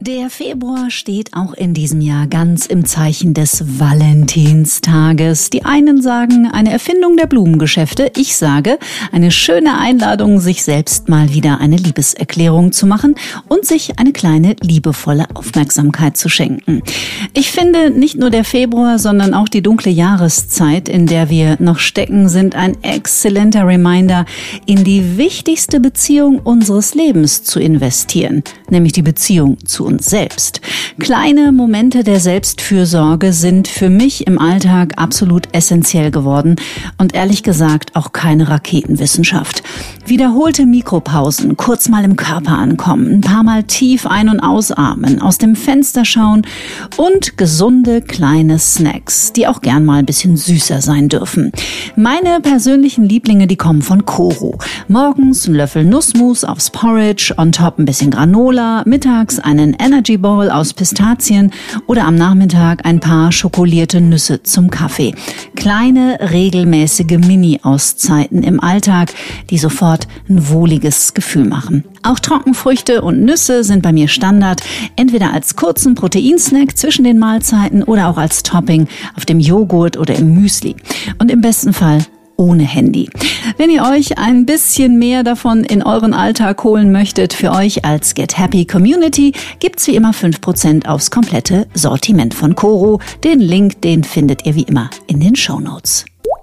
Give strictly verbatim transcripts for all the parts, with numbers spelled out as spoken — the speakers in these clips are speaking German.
Der Februar steht auch in diesem Jahr ganz im Zeichen des Valentinstages. Die einen sagen, eine Erfindung der Blumengeschäfte. Ich sage, eine schöne Einladung, sich selbst mal wieder eine Liebeserklärung zu machen und sich eine kleine liebevolle Aufmerksamkeit zu schenken. Ich finde, nicht nur der Februar, sondern auch die dunkle Jahreszeit, in der wir noch stecken, sind ein exzellenter Reminder, in die wichtigste Beziehung unseres Lebens zu investieren, nämlich die Beziehung zu uns selbst. Kleine Momente der Selbstfürsorge sind für mich im Alltag absolut essentiell geworden und ehrlich gesagt auch keine Raketenwissenschaft. Wiederholte Mikropausen, kurz mal im Körper ankommen, ein paar Mal tief ein- und ausatmen, aus dem Fenster schauen und gesunde kleine Snacks, die auch gern mal ein bisschen süßer sein dürfen. Meine persönlichen Lieblinge, die kommen von Koro. Morgens ein Löffel Nussmus aufs Porridge, on top ein bisschen Granola, mittags einen Energy Bowl aus Pistazien oder am Nachmittag ein paar schokolierte Nüsse zum Kaffee. Kleine, regelmäßige Mini-Auszeiten im Alltag, die sofort ein wohliges Gefühl machen. Auch Trockenfrüchte und Nüsse sind bei mir Standard, entweder als kurzen Proteinsnack zwischen den Mahlzeiten oder auch als Topping auf dem Joghurt oder im Müsli. Und im besten Fall ohne Handy. Wenn ihr euch ein bisschen mehr davon in euren Alltag holen möchtet, für euch als Get Happy Community gibt's wie immer fünf Prozent aufs komplette Sortiment von Koro. Den Link, den findet ihr wie immer in den Shownotes.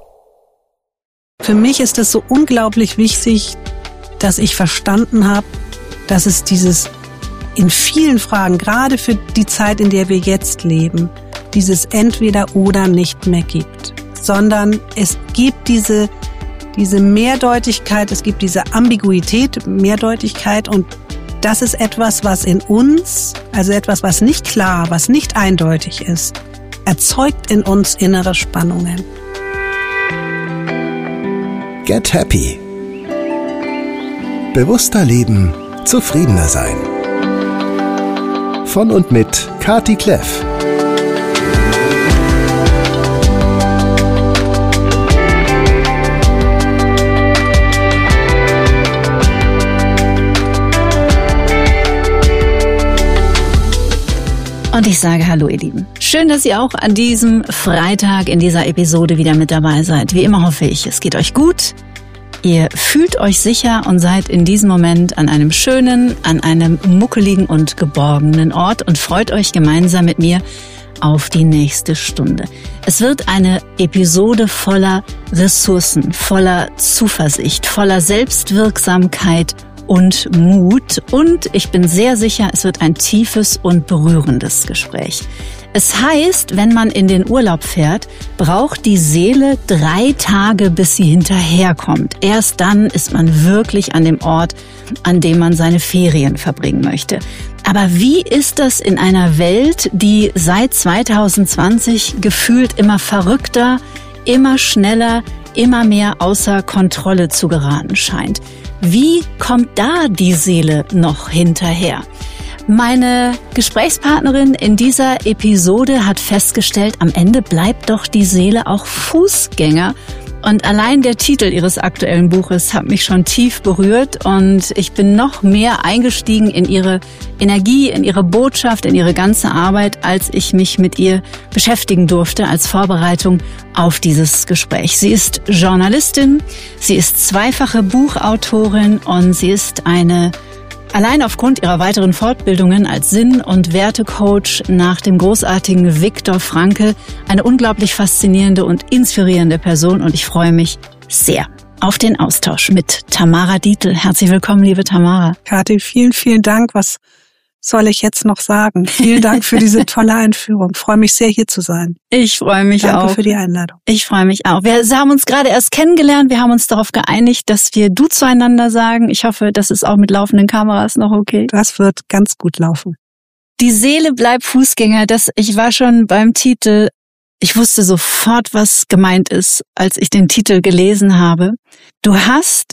Für mich ist es so unglaublich wichtig, dass ich verstanden habe, dass es dieses in vielen Fragen, gerade für die Zeit, in der wir jetzt leben, dieses Entweder-Oder nicht mehr gibt, sondern es gibt diese, diese Mehrdeutigkeit, es gibt diese Ambiguität, Mehrdeutigkeit, und das ist etwas, was in uns, also etwas, was nicht klar, was nicht eindeutig ist, erzeugt in uns innere Spannungen. Get Happy. Bewusster leben, zufriedener sein. Von und mit Kati Kleff. Und ich sage Hallo, ihr Lieben. Schön, dass ihr auch an diesem Freitag in dieser Episode wieder mit dabei seid. Wie immer hoffe ich, es geht euch gut. Ihr fühlt euch sicher und seid in diesem Moment an einem schönen, an einem muckeligen und geborgenen Ort und freut euch gemeinsam mit mir auf die nächste Stunde. Es wird eine Episode voller Ressourcen, voller Zuversicht, voller Selbstwirksamkeit und Mut, und ich bin sehr sicher, es wird ein tiefes und berührendes Gespräch. Es heißt, wenn man in den Urlaub fährt, braucht die Seele drei Tage, bis sie hinterherkommt. Erst dann ist man wirklich an dem Ort, an dem man seine Ferien verbringen möchte. Aber wie ist das in einer Welt, die seit zwanzig zwanzig gefühlt immer verrückter, immer schneller, immer mehr außer Kontrolle zu geraten scheint? Wie kommt da die Seele noch hinterher? Meine Gesprächspartnerin in dieser Episode hat festgestellt, am Ende bleibt doch die Seele auch Fußgänger. Und allein der Titel ihres aktuellen Buches hat mich schon tief berührt und ich bin noch mehr eingestiegen in ihre Energie, in ihre Botschaft, in ihre ganze Arbeit, als ich mich mit ihr beschäftigen durfte als Vorbereitung auf dieses Gespräch. Sie ist Journalistin, sie ist zweifache Buchautorin und sie ist eine, allein aufgrund ihrer weiteren Fortbildungen als Sinn- und Wertecoach nach dem großartigen Viktor Frankl, eine unglaublich faszinierende und inspirierende Person, und ich freue mich sehr auf den Austausch mit Tamara Dietl. Herzlich willkommen, liebe Tamara. Kathi, vielen, vielen Dank. Was soll ich jetzt noch sagen? Vielen Dank für diese tolle Einführung. Ich freue mich sehr, hier zu sein. Ich freue mich Danke auch. Danke für die Einladung. Ich freue mich auch. Wir haben uns gerade erst kennengelernt. Wir haben uns darauf geeinigt, dass wir du zueinander sagen. Ich hoffe, das ist auch mit laufenden Kameras noch okay. Das wird ganz gut laufen. Die Seele bleibt Fußgänger. Das, ich war schon beim Titel. Ich wusste sofort, was gemeint ist, als ich den Titel gelesen habe. Du hast,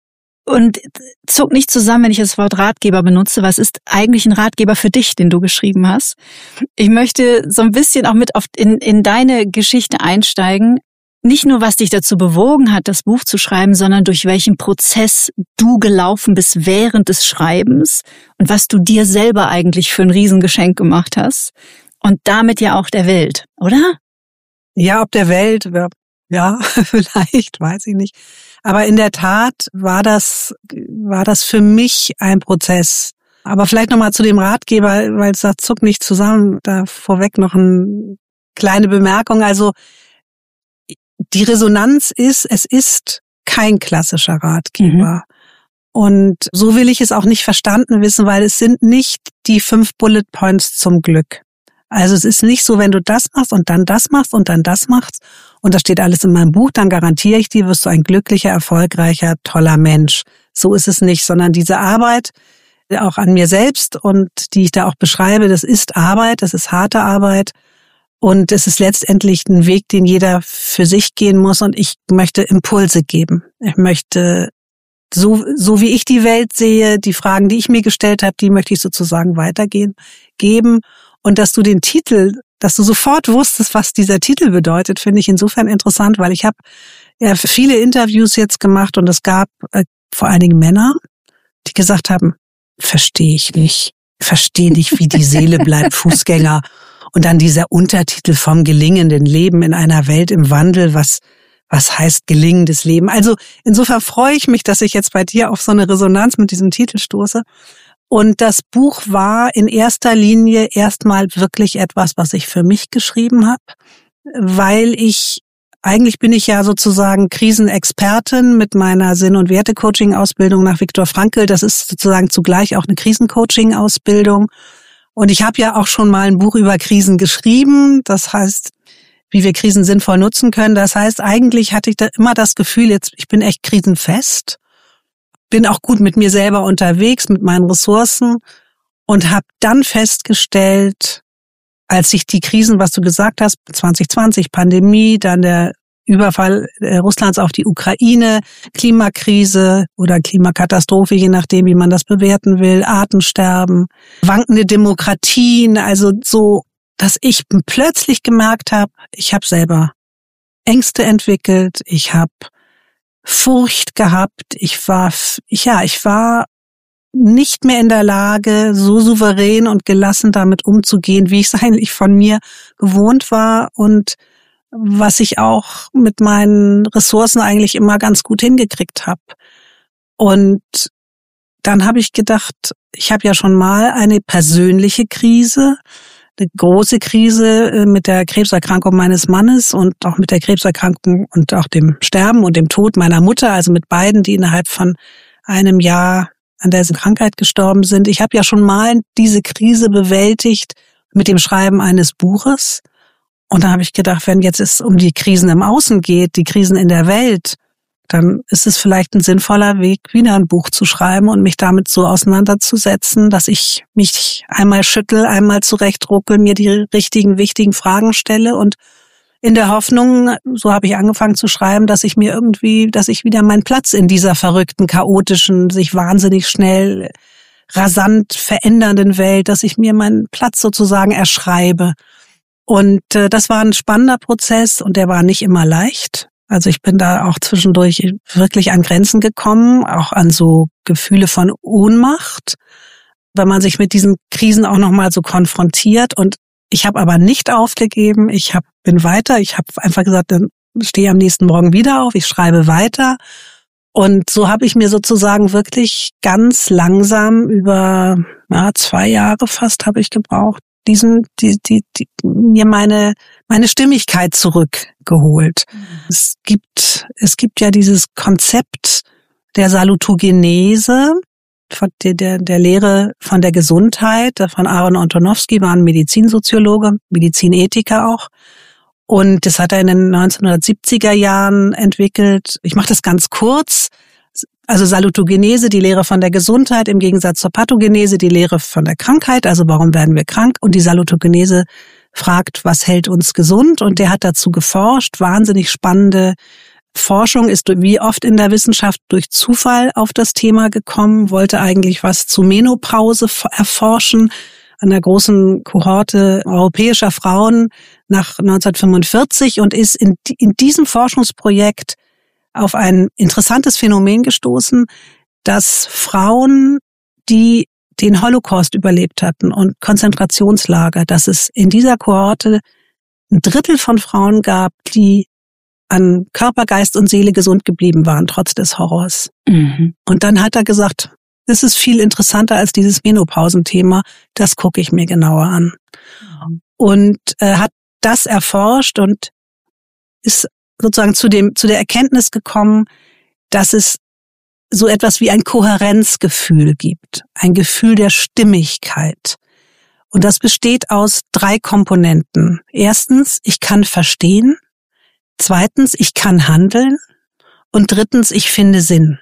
und zuck nicht zusammen, wenn ich das Wort Ratgeber benutze, was ist eigentlich ein Ratgeber für dich, den du geschrieben hast? Ich möchte so ein bisschen auch mit auf in, in deine Geschichte einsteigen. nicht nur, was dich dazu bewogen hat, das Buch zu schreiben, sondern durch welchen Prozess du gelaufen bist während des Schreibens und was du dir selber eigentlich für ein Riesengeschenk gemacht hast und damit ja auch der Welt, oder? Ja, ob der Welt, ja, vielleicht, weiß ich nicht. Aber in der Tat war das, war das für mich ein Prozess. Aber vielleicht nochmal zu dem Ratgeber, weil es sagt, zuck nicht zusammen, da vorweg noch eine kleine Bemerkung. Also, die Resonanz ist, es ist kein klassischer Ratgeber. Mhm. Und so will ich es auch nicht verstanden wissen, weil es sind nicht die fünf Bullet Points zum Glück. Also es ist nicht so, wenn du das machst und dann das machst und dann das machst und das steht alles in meinem Buch, dann garantiere ich dir, wirst du ein glücklicher, erfolgreicher, toller Mensch. So ist es nicht, sondern diese Arbeit auch an mir selbst und die ich da auch beschreibe, das ist Arbeit, das ist harte Arbeit und es ist letztendlich ein Weg, den jeder für sich gehen muss und ich möchte Impulse geben. Ich möchte, so, so wie ich die Welt sehe, die Fragen, die ich mir gestellt habe, die möchte ich sozusagen weitergehen, geben. Und dass du den Titel, dass du sofort wusstest, was dieser Titel bedeutet, finde ich insofern interessant, weil ich habe ja viele Interviews jetzt gemacht und es gab äh, vor allen Dingen Männer, die gesagt haben, verstehe ich nicht, verstehe nicht, wie die Seele bleibt Fußgänger. Und dann dieser Untertitel vom gelingenden Leben in einer Welt im Wandel, was was heißt gelingendes Leben? Also insofern freue ich mich, dass ich jetzt bei dir auf so eine Resonanz mit diesem Titel stoße. Und das Buch war in erster Linie erstmal wirklich etwas, was ich für mich geschrieben habe, weil ich, eigentlich bin ich ja sozusagen Krisenexpertin mit meiner Sinn- und Werte-Coaching-Ausbildung nach Viktor Frankl. Das ist sozusagen zugleich auch eine Krisencoaching-Ausbildung. Und ich habe ja auch schon mal ein Buch über Krisen geschrieben. Das heißt, wie wir Krisen sinnvoll nutzen können. Das heißt, eigentlich hatte ich da immer das Gefühl, jetzt ich bin echt krisenfest. Bin auch gut mit mir selber unterwegs, mit meinen Ressourcen und habe dann festgestellt, als sich die Krisen, was du gesagt hast, zwanzig zwanzig, Pandemie, dann der Überfall Russlands auf die Ukraine, Klimakrise oder Klimakatastrophe, je nachdem, wie man das bewerten will, Artensterben, wankende Demokratien, also so, dass ich plötzlich gemerkt habe, ich habe selber Ängste entwickelt, ich habe Furcht gehabt, ich war, ja, ich war nicht mehr in der Lage, so souverän und gelassen damit umzugehen, wie ich es eigentlich von mir gewohnt war und was ich auch mit meinen Ressourcen eigentlich immer ganz gut hingekriegt habe. Und dann habe ich gedacht, ich habe ja schon mal eine persönliche Krise, eine große Krise mit der Krebserkrankung meines Mannes und auch mit der Krebserkrankung und auch dem Sterben und dem Tod meiner Mutter, also mit beiden, die innerhalb von einem Jahr an dieser Krankheit gestorben sind. Ich habe ja schon mal diese Krise bewältigt mit dem Schreiben eines Buches. Und da habe ich gedacht, wenn jetzt es um die Krisen im Außen geht, die Krisen in der Welt, dann ist es vielleicht ein sinnvoller Weg, wieder ein Buch zu schreiben und mich damit so auseinanderzusetzen, dass ich mich einmal schüttel, einmal zurechtruckel, mir die richtigen, wichtigen Fragen stelle und in der Hoffnung, so habe ich angefangen zu schreiben, dass ich mir irgendwie, dass ich wieder meinen Platz in dieser verrückten, chaotischen, sich wahnsinnig schnell, rasant verändernden Welt, dass ich mir meinen Platz sozusagen erschreibe. Und äh, das war ein spannender Prozess und der war nicht immer leicht. Also ich bin da auch zwischendurch wirklich an Grenzen gekommen, auch an so Gefühle von Ohnmacht, wenn man sich mit diesen Krisen auch nochmal so konfrontiert. Und ich habe aber nicht aufgegeben, ich hab, bin weiter, ich habe einfach gesagt, dann stehe am nächsten Morgen wieder auf, ich schreibe weiter. Und so habe ich mir sozusagen wirklich ganz langsam über ja, zwei Jahre fast habe ich gebraucht, diesen, die, die, die, mir meine, meine Stimmigkeit zurückgeholt. Mhm. Es gibt, es gibt ja dieses Konzept der Salutogenese, von der, der, der Lehre von der Gesundheit, von Aaron Antonowski, war ein Medizinsoziologe, Medizinethiker auch. Und das hat er in den neunzehnhundertsiebziger Jahren entwickelt. Ich mache das ganz kurz. Also Salutogenese, die Lehre von der Gesundheit, im Gegensatz zur Pathogenese, die Lehre von der Krankheit, also warum werden wir krank? Und die Salutogenese fragt, was hält uns gesund? Und der hat dazu geforscht. Wahnsinnig spannende Forschung, ist wie oft in der Wissenschaft durch Zufall auf das Thema gekommen, wollte eigentlich was zu Menopause erforschen an der großen Kohorte europäischer Frauen nach neunzehnhundertfünfundvierzig und ist in, in diesem Forschungsprojekt auf ein interessantes Phänomen gestoßen, dass Frauen, die den Holocaust überlebt hatten und Konzentrationslager, dass es in dieser Kohorte ein Drittel von Frauen gab, die an Körper, Geist und Seele gesund geblieben waren, trotz des Horrors. Mhm. Und dann hat er gesagt, das ist viel interessanter als dieses Menopausenthema, das gucke ich mir genauer an. Mhm. Und äh, hat das erforscht und ist sozusagen zu dem zu der Erkenntnis gekommen, dass es so etwas wie ein Kohärenzgefühl gibt, ein Gefühl der Stimmigkeit. Und das besteht aus drei Komponenten. Erstens, ich kann verstehen. Zweitens, ich kann handeln. Und drittens, ich finde Sinn.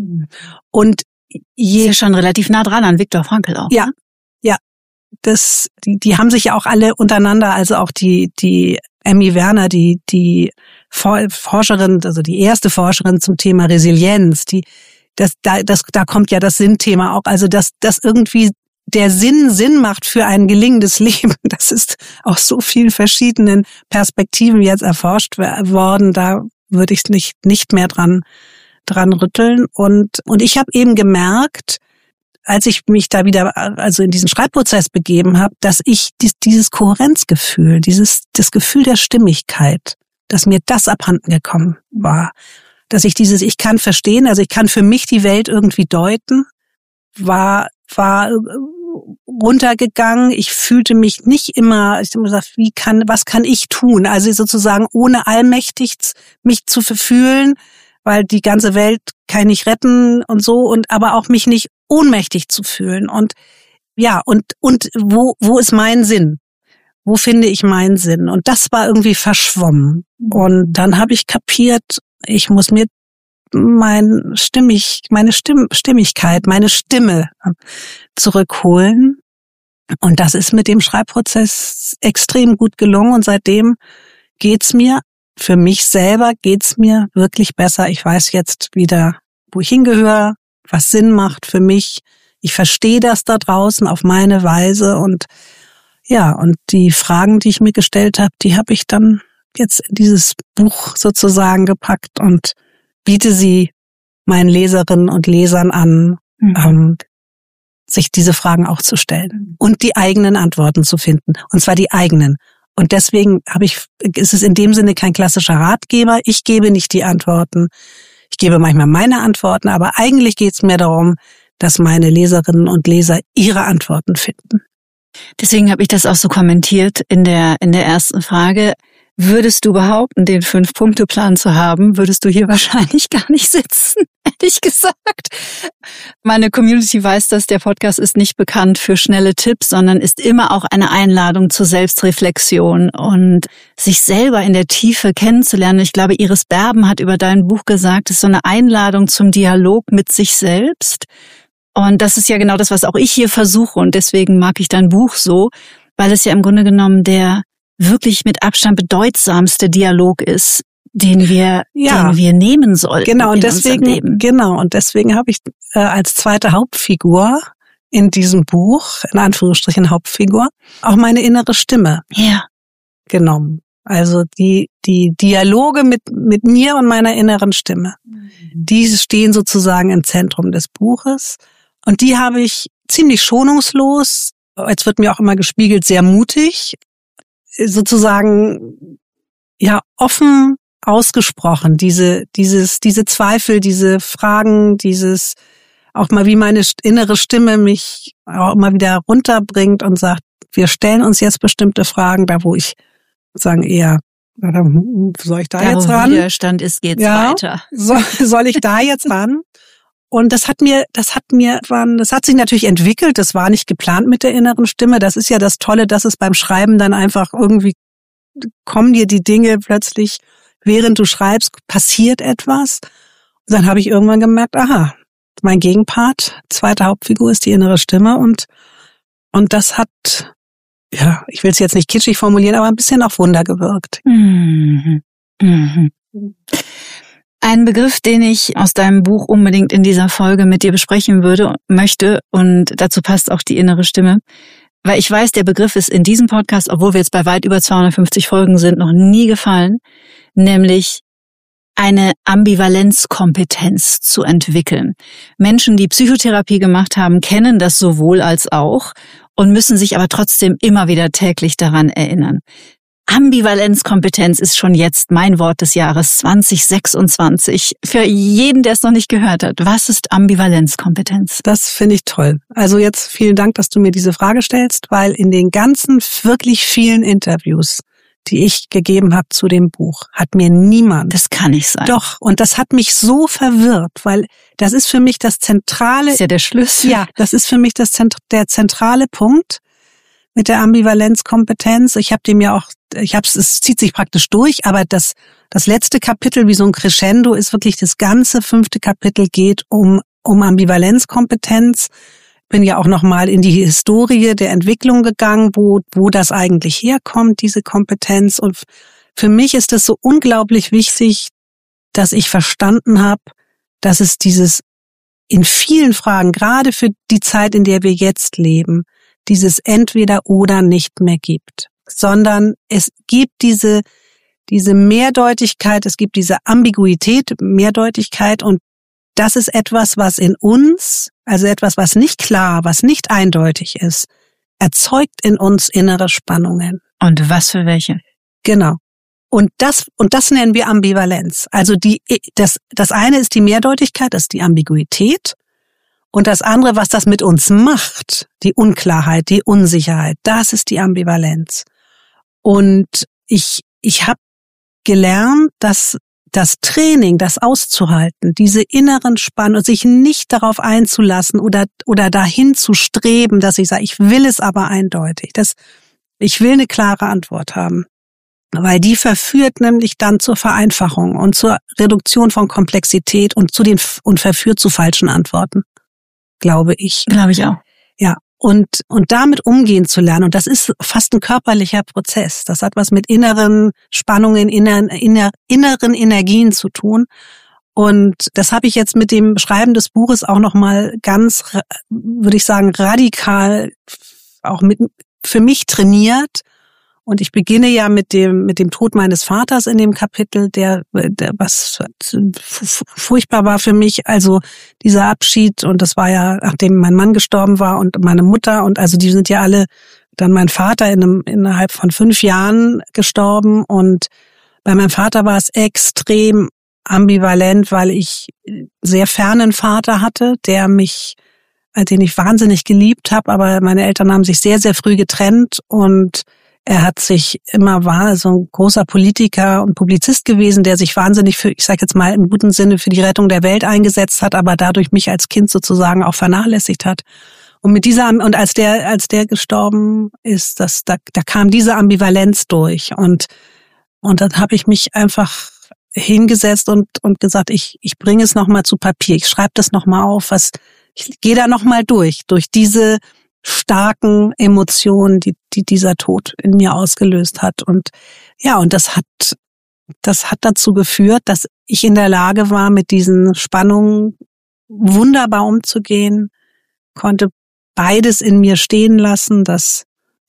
Und je... Ist ja schon relativ nah dran an Viktor Frankl auch. Ja, ja. Das, die, die haben sich ja auch alle untereinander, also auch die, die Emmy Werner, die, die Forscherin, also die erste Forscherin zum Thema Resilienz, die, das, da, das, da kommt ja das Sinnthema auch, also dass, dass irgendwie der Sinn Sinn macht für ein gelingendes Leben. Das ist aus so vielen verschiedenen Perspektiven jetzt erforscht worden. Da würde ich nicht nicht mehr dran dran rütteln. Und und ich habe eben gemerkt, als ich mich da wieder also in diesen Schreibprozess begeben habe, dass ich dieses Kohärenzgefühl, dieses das Gefühl der Stimmigkeit, dass mir das abhanden gekommen war, dass ich dieses ich kann verstehen, also ich kann für mich die Welt irgendwie deuten, war war runtergegangen. Ich fühlte mich nicht immer, ich habe gesagt, wie kann, was kann ich tun? Also sozusagen ohne allmächtig mich zu fühlen, weil die ganze Welt kann ich retten und so, und aber auch mich nicht ohnmächtig zu fühlen. Und ja, und und wo wo ist mein Sinn? Wo finde ich meinen Sinn? Und das war irgendwie verschwommen. Und dann habe ich kapiert, ich muss mir mein Stimmig, meine Stimm, Stimmigkeit, meine Stimme zurückholen. Und das ist mit dem Schreibprozess extrem gut gelungen. Und seitdem geht's mir, für mich selber geht's mir wirklich besser. Ich weiß jetzt wieder, wo ich hingehöre, was Sinn macht für mich. Ich verstehe das da draußen auf meine Weise. Und ja, und die Fragen, die ich mir gestellt habe, die habe ich dann jetzt in dieses Buch sozusagen gepackt und biete sie meinen Leserinnen und Lesern an, mhm. ähm, sich diese Fragen auch zu stellen und die eigenen Antworten zu finden. Und zwar die eigenen. Und deswegen habe ich, ist es in dem Sinne kein klassischer Ratgeber. Ich gebe nicht die Antworten. Ich gebe manchmal meine Antworten, aber eigentlich geht es mir darum, dass meine Leserinnen und Leser ihre Antworten finden. Deswegen habe ich das auch so kommentiert in der in der ersten Frage. Würdest du behaupten, den Fünf-Punkte-Plan zu haben, würdest du hier wahrscheinlich gar nicht sitzen, ehrlich gesagt. Meine Community weiß das, der Podcast ist nicht bekannt für schnelle Tipps, sondern ist immer auch eine Einladung zur Selbstreflexion und sich selber in der Tiefe kennenzulernen. Ich glaube, Iris Berben hat über dein Buch gesagt, es ist so eine Einladung zum Dialog mit sich selbst. Und das ist ja genau das, was auch ich hier versuche. Und deswegen mag ich dein Buch so, weil es ja im Grunde genommen der wirklich mit Abstand bedeutsamste Dialog ist, den wir, ja, den wir nehmen sollten. Genau, und deswegen, genau, und deswegen habe ich äh, als zweite Hauptfigur in diesem Buch, in Anführungsstrichen Hauptfigur, auch meine innere Stimme, ja, genommen. Also die die Dialoge mit mit mir und meiner inneren Stimme, mhm. die stehen sozusagen im Zentrum des Buches, und die habe ich ziemlich schonungslos, jetzt wird mir auch immer gespiegelt, sehr mutig, sozusagen ja offen ausgesprochen, diese dieses diese Zweifel, diese Fragen, dieses auch mal, wie meine innere Stimme mich auch immer wieder runterbringt und sagt, wir stellen uns jetzt bestimmte Fragen, da wo ich sagen eher, soll ich da, da jetzt ran? Wo Widerstand ist, geht's ja, weiter. Soll, soll ich da jetzt ran? Und das hat mir, das hat mir, das hat sich natürlich entwickelt. Das war nicht geplant mit der inneren Stimme. Das ist ja das Tolle, dass es beim Schreiben dann einfach irgendwie kommen dir die Dinge plötzlich, während du schreibst, passiert etwas. Und dann habe ich irgendwann gemerkt, aha, mein Gegenpart, zweite Hauptfigur ist die innere Stimme, und und das hat, ja, ich will es jetzt nicht kitschig formulieren, aber ein bisschen auf Wunder gewirkt. Mhm. Mhm. Ein Begriff, den ich aus deinem Buch unbedingt in dieser Folge mit dir besprechen würde, möchte, und dazu passt auch die innere Stimme, weil ich weiß, der Begriff ist in diesem Podcast, obwohl wir jetzt bei weit über zweihundertfünfzig Folgen sind, noch nie gefallen, nämlich eine Ambivalenzkompetenz zu entwickeln. Menschen, die Psychotherapie gemacht haben, kennen das sowohl als auch und müssen sich aber trotzdem immer wieder täglich daran erinnern. Ambivalenzkompetenz ist schon jetzt mein Wort des Jahres zwanzig sechsundzwanzig. Für jeden, der es noch nicht gehört hat, was ist Ambivalenzkompetenz? Das finde ich toll. Also jetzt vielen Dank, dass du mir diese Frage stellst, weil in den ganzen wirklich vielen Interviews, die ich gegeben habe zu dem Buch, hat mir niemand... Das kann nicht sein. Doch, und das hat mich so verwirrt, weil das ist für mich das zentrale... Das ist ja der Schlüssel. Ja, das ist für mich das der zentrale Punkt mit der Ambivalenzkompetenz. Ich habe dem ja auch, ich habe es zieht sich praktisch durch, aber das das letzte Kapitel, wie so ein Crescendo, ist wirklich das ganze fünfte Kapitel geht um um Ambivalenzkompetenz. Bin ja auch noch mal in die Historie der Entwicklung gegangen, wo wo das eigentlich herkommt, diese Kompetenz. Und für mich ist es so unglaublich wichtig, dass ich verstanden habe, dass es dieses in vielen Fragen, gerade für die Zeit, in der wir jetzt leben, dieses Entweder-Oder nicht mehr gibt, sondern es gibt diese diese Mehrdeutigkeit, es gibt diese Ambiguität, Mehrdeutigkeit, und das ist etwas, was in uns, also etwas, was nicht klar, was nicht eindeutig ist, erzeugt in uns innere Spannungen. Und was für welche? Genau. Und das und das nennen wir Ambivalenz. Also die das das eine ist die Mehrdeutigkeit, das ist die Ambiguität. Und das andere, was das mit uns macht, die Unklarheit, die Unsicherheit, das ist die Ambivalenz. Und ich ich habe gelernt, dass das Training, das auszuhalten, diese inneren Spannungen, sich nicht darauf einzulassen oder oder dahin zu streben, dass ich sage, ich will es aber eindeutig. Das, ich will eine klare Antwort haben. Weil die verführt nämlich dann zur Vereinfachung und zur Reduktion von Komplexität und zu den und verführt zu falschen Antworten. Glaube ich. Glaube ich auch. Ja, und und damit umgehen zu lernen, und das ist fast ein körperlicher Prozess. Das hat was mit inneren Spannungen, inneren, inner, inneren Energien zu tun. Und das habe ich jetzt mit dem Schreiben des Buches auch nochmal ganz, würde ich sagen, radikal auch mit für mich trainiert. Und ich beginne ja mit dem mit dem Tod meines Vaters in dem Kapitel, der, der was furchtbar war für mich. Also dieser Abschied, und das war ja, nachdem mein Mann gestorben war und meine Mutter, und also die sind ja alle, dann mein Vater in einem, innerhalb von fünf Jahren gestorben. Und bei meinem Vater war es extrem ambivalent, weil ich sehr fernen Vater hatte, der mich, den ich wahnsinnig geliebt habe, aber meine Eltern haben sich sehr, sehr früh getrennt, und er hat sich immer, war so ein großer Politiker und Publizist gewesen, der sich wahnsinnig für, ich sage jetzt mal im guten Sinne, für die Rettung der Welt eingesetzt hat, aber dadurch mich als Kind sozusagen auch vernachlässigt hat. Und mit dieser, und als der, als der gestorben ist, das, da, da kam diese Ambivalenz durch. Und, und dann habe ich mich einfach hingesetzt und, und gesagt, ich, ich bringe es nochmal zu Papier. Ich schreibe das nochmal auf, was, ich gehe da nochmal durch, durch diese starken Emotionen, die, die dieser Tod in mir ausgelöst hat. Und ja, und das hat, das hat dazu geführt, dass ich in der Lage war, mit diesen Spannungen wunderbar umzugehen, konnte beides in mir stehen lassen, dass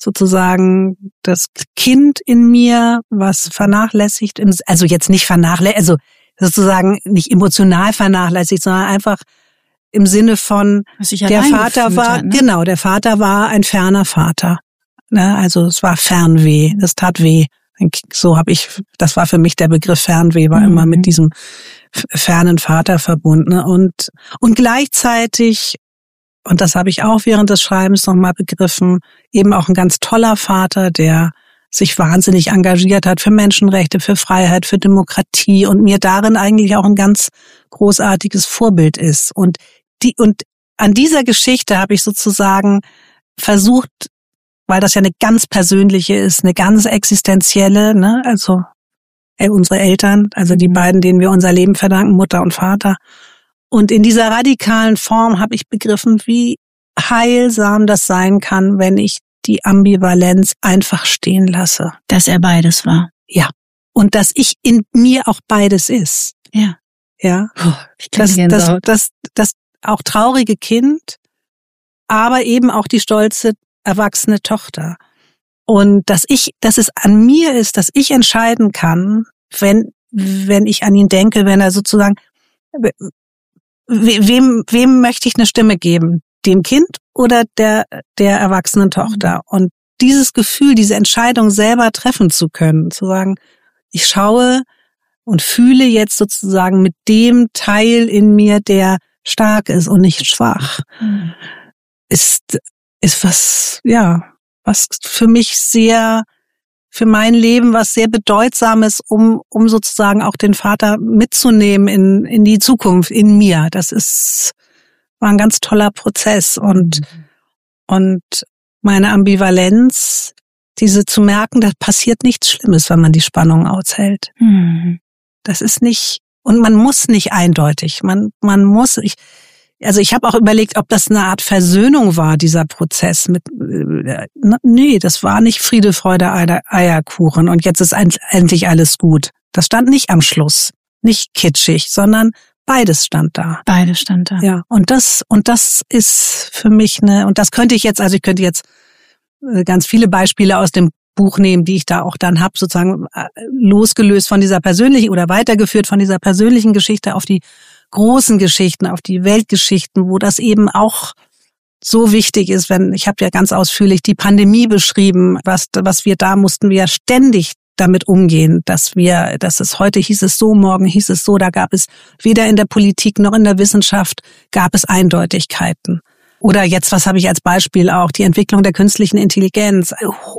sozusagen das Kind in mir, was vernachlässigt, im, also jetzt nicht vernachlässigt, also sozusagen nicht emotional vernachlässigt, sondern einfach im Sinne von, der Vater war, hat, ne? genau, der Vater war ein ferner Vater. Ne? Also es war Fernweh, das tat weh. So habe ich, das war für mich der Begriff Fernweh, war mhm. immer mit diesem fernen Vater verbunden. Und, und gleichzeitig, und das habe ich auch während des Schreibens nochmal begriffen, eben auch ein ganz toller Vater, der sich wahnsinnig engagiert hat für Menschenrechte, für Freiheit, für Demokratie und mir darin eigentlich auch ein ganz großartiges Vorbild ist. Und die, und an dieser Geschichte habe ich sozusagen versucht, weil das ja eine ganz persönliche ist, eine ganz existenzielle, ne, also äh, unsere Eltern, also die beiden, denen wir unser Leben verdanken, Mutter und Vater. Und in dieser radikalen Form habe ich begriffen, wie heilsam das sein kann, wenn ich die Ambivalenz einfach stehen lasse. Dass er beides war. Ja. Und dass ich in mir auch beides ist. Ja. Ja. Oh, ich kann das, das, das, das auch traurige Kind, aber eben auch die stolze erwachsene Tochter. Und dass ich, dass es an mir ist, dass ich entscheiden kann, wenn, wenn ich an ihn denke, wenn er sozusagen, wem, wem möchte ich eine Stimme geben? Dem Kind oder der, der erwachsenen Tochter? Und dieses Gefühl, diese Entscheidung selber treffen zu können, zu sagen, ich schaue und fühle jetzt sozusagen mit dem Teil in mir, der stark ist und nicht schwach, mhm. ist, ist was, ja, was für mich sehr, für mein Leben was sehr Bedeutsames, um, um sozusagen auch den Vater mitzunehmen in, in die Zukunft, in mir. Das ist, war ein ganz toller Prozess und, mhm. und meine Ambivalenz, diese zu merken, da passiert nichts Schlimmes, wenn man die Spannung aushält. Mhm. Das ist nicht, und man muss nicht eindeutig, man, man muss, ich, also ich habe auch überlegt, ob das eine Art Versöhnung war, dieser Prozess mit, äh, nee, das war nicht Friede, Freude, Eierkuchen und jetzt ist endlich alles gut. Das stand nicht am Schluss, nicht kitschig, sondern beides stand da. Beides stand da. Ja, und das, und das ist für mich eine, und das könnte ich jetzt, also ich könnte jetzt ganz viele Beispiele aus dem Buch nehmen, die ich da auch dann habe, sozusagen losgelöst von dieser persönlichen oder weitergeführt von dieser persönlichen Geschichte auf die großen Geschichten, auf die Weltgeschichten, wo das eben auch so wichtig ist, wenn, ich habe ja ganz ausführlich die Pandemie beschrieben, was, was wir da mussten wir ständig damit umgehen, dass wir, dass es heute hieß es so, morgen hieß es so, da gab es weder in der Politik noch in der Wissenschaft gab es Eindeutigkeiten. Oder jetzt, was habe ich als Beispiel auch, die Entwicklung der künstlichen Intelligenz,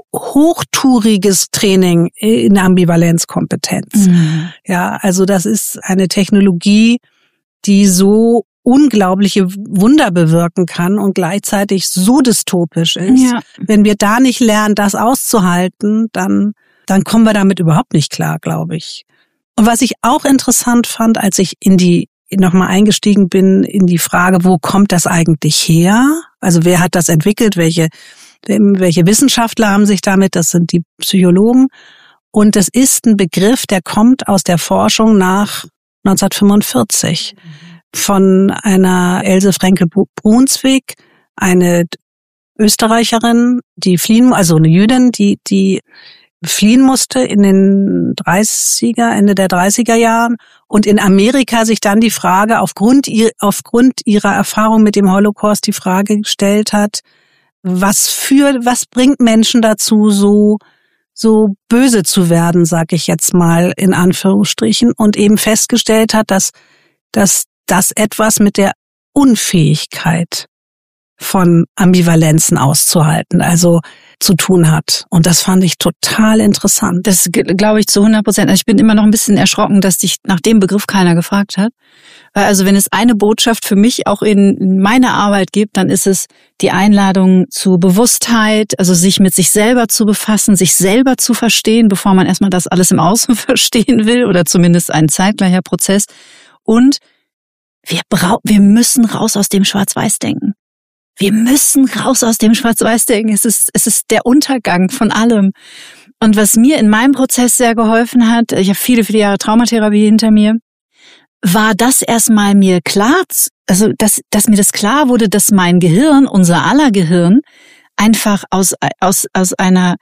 hochtouriges Training in Ambivalenzkompetenz. Mhm. Ja, also das ist eine Technologie, die so unglaubliche Wunder bewirken kann und gleichzeitig so dystopisch ist. Ja. Wenn wir da nicht lernen, das auszuhalten, dann, dann kommen wir damit überhaupt nicht klar, glaube ich. Und was ich auch interessant fand, als ich in die nochmal eingestiegen bin in die Frage, wo kommt das eigentlich her? Also wer hat das entwickelt? Welche, welche Wissenschaftler haben sich damit? Das sind die Psychologen. Und das ist ein Begriff, der kommt aus der Forschung nach neunzehnhundertfünfundvierzig von einer Else Frenkel-Brunswick, eine Österreicherin, die fliehen, also eine Jüdin, die, die fliehen musste in den dreißiger, Ende der dreißiger Jahren und in Amerika sich dann die Frage aufgrund, aufgrund ihrer Erfahrung mit dem Holocaust die Frage gestellt hat, was für, was bringt Menschen dazu, so, so böse zu werden, sag ich jetzt mal in Anführungsstrichen, und eben festgestellt hat, dass, dass das etwas mit der Unfähigkeit von Ambivalenzen auszuhalten, also zu tun hat. Und das fand ich total interessant. Das glaube ich zu hundert Prozent. Also ich bin immer noch ein bisschen erschrocken, dass dich nach dem Begriff keiner gefragt hat. Weil also wenn es eine Botschaft für mich auch in meiner Arbeit gibt, dann ist es die Einladung zu Bewusstheit, also sich mit sich selber zu befassen, sich selber zu verstehen, bevor man erstmal das alles im Außen verstehen will oder zumindest ein zeitgleicher Prozess. Und wir brauchen, wir müssen raus aus dem Schwarz-Weiß-Denken. Wir müssen raus aus dem Schwarz-Weiß-Denken. Es ist, es ist der Untergang von allem. Und was mir in meinem Prozess sehr geholfen hat, ich habe viele, viele Jahre Traumatherapie hinter mir, war das erstmal mir klar, also dass, dass mir das klar wurde, dass mein Gehirn, unser aller Gehirn, einfach aus, aus, aus einer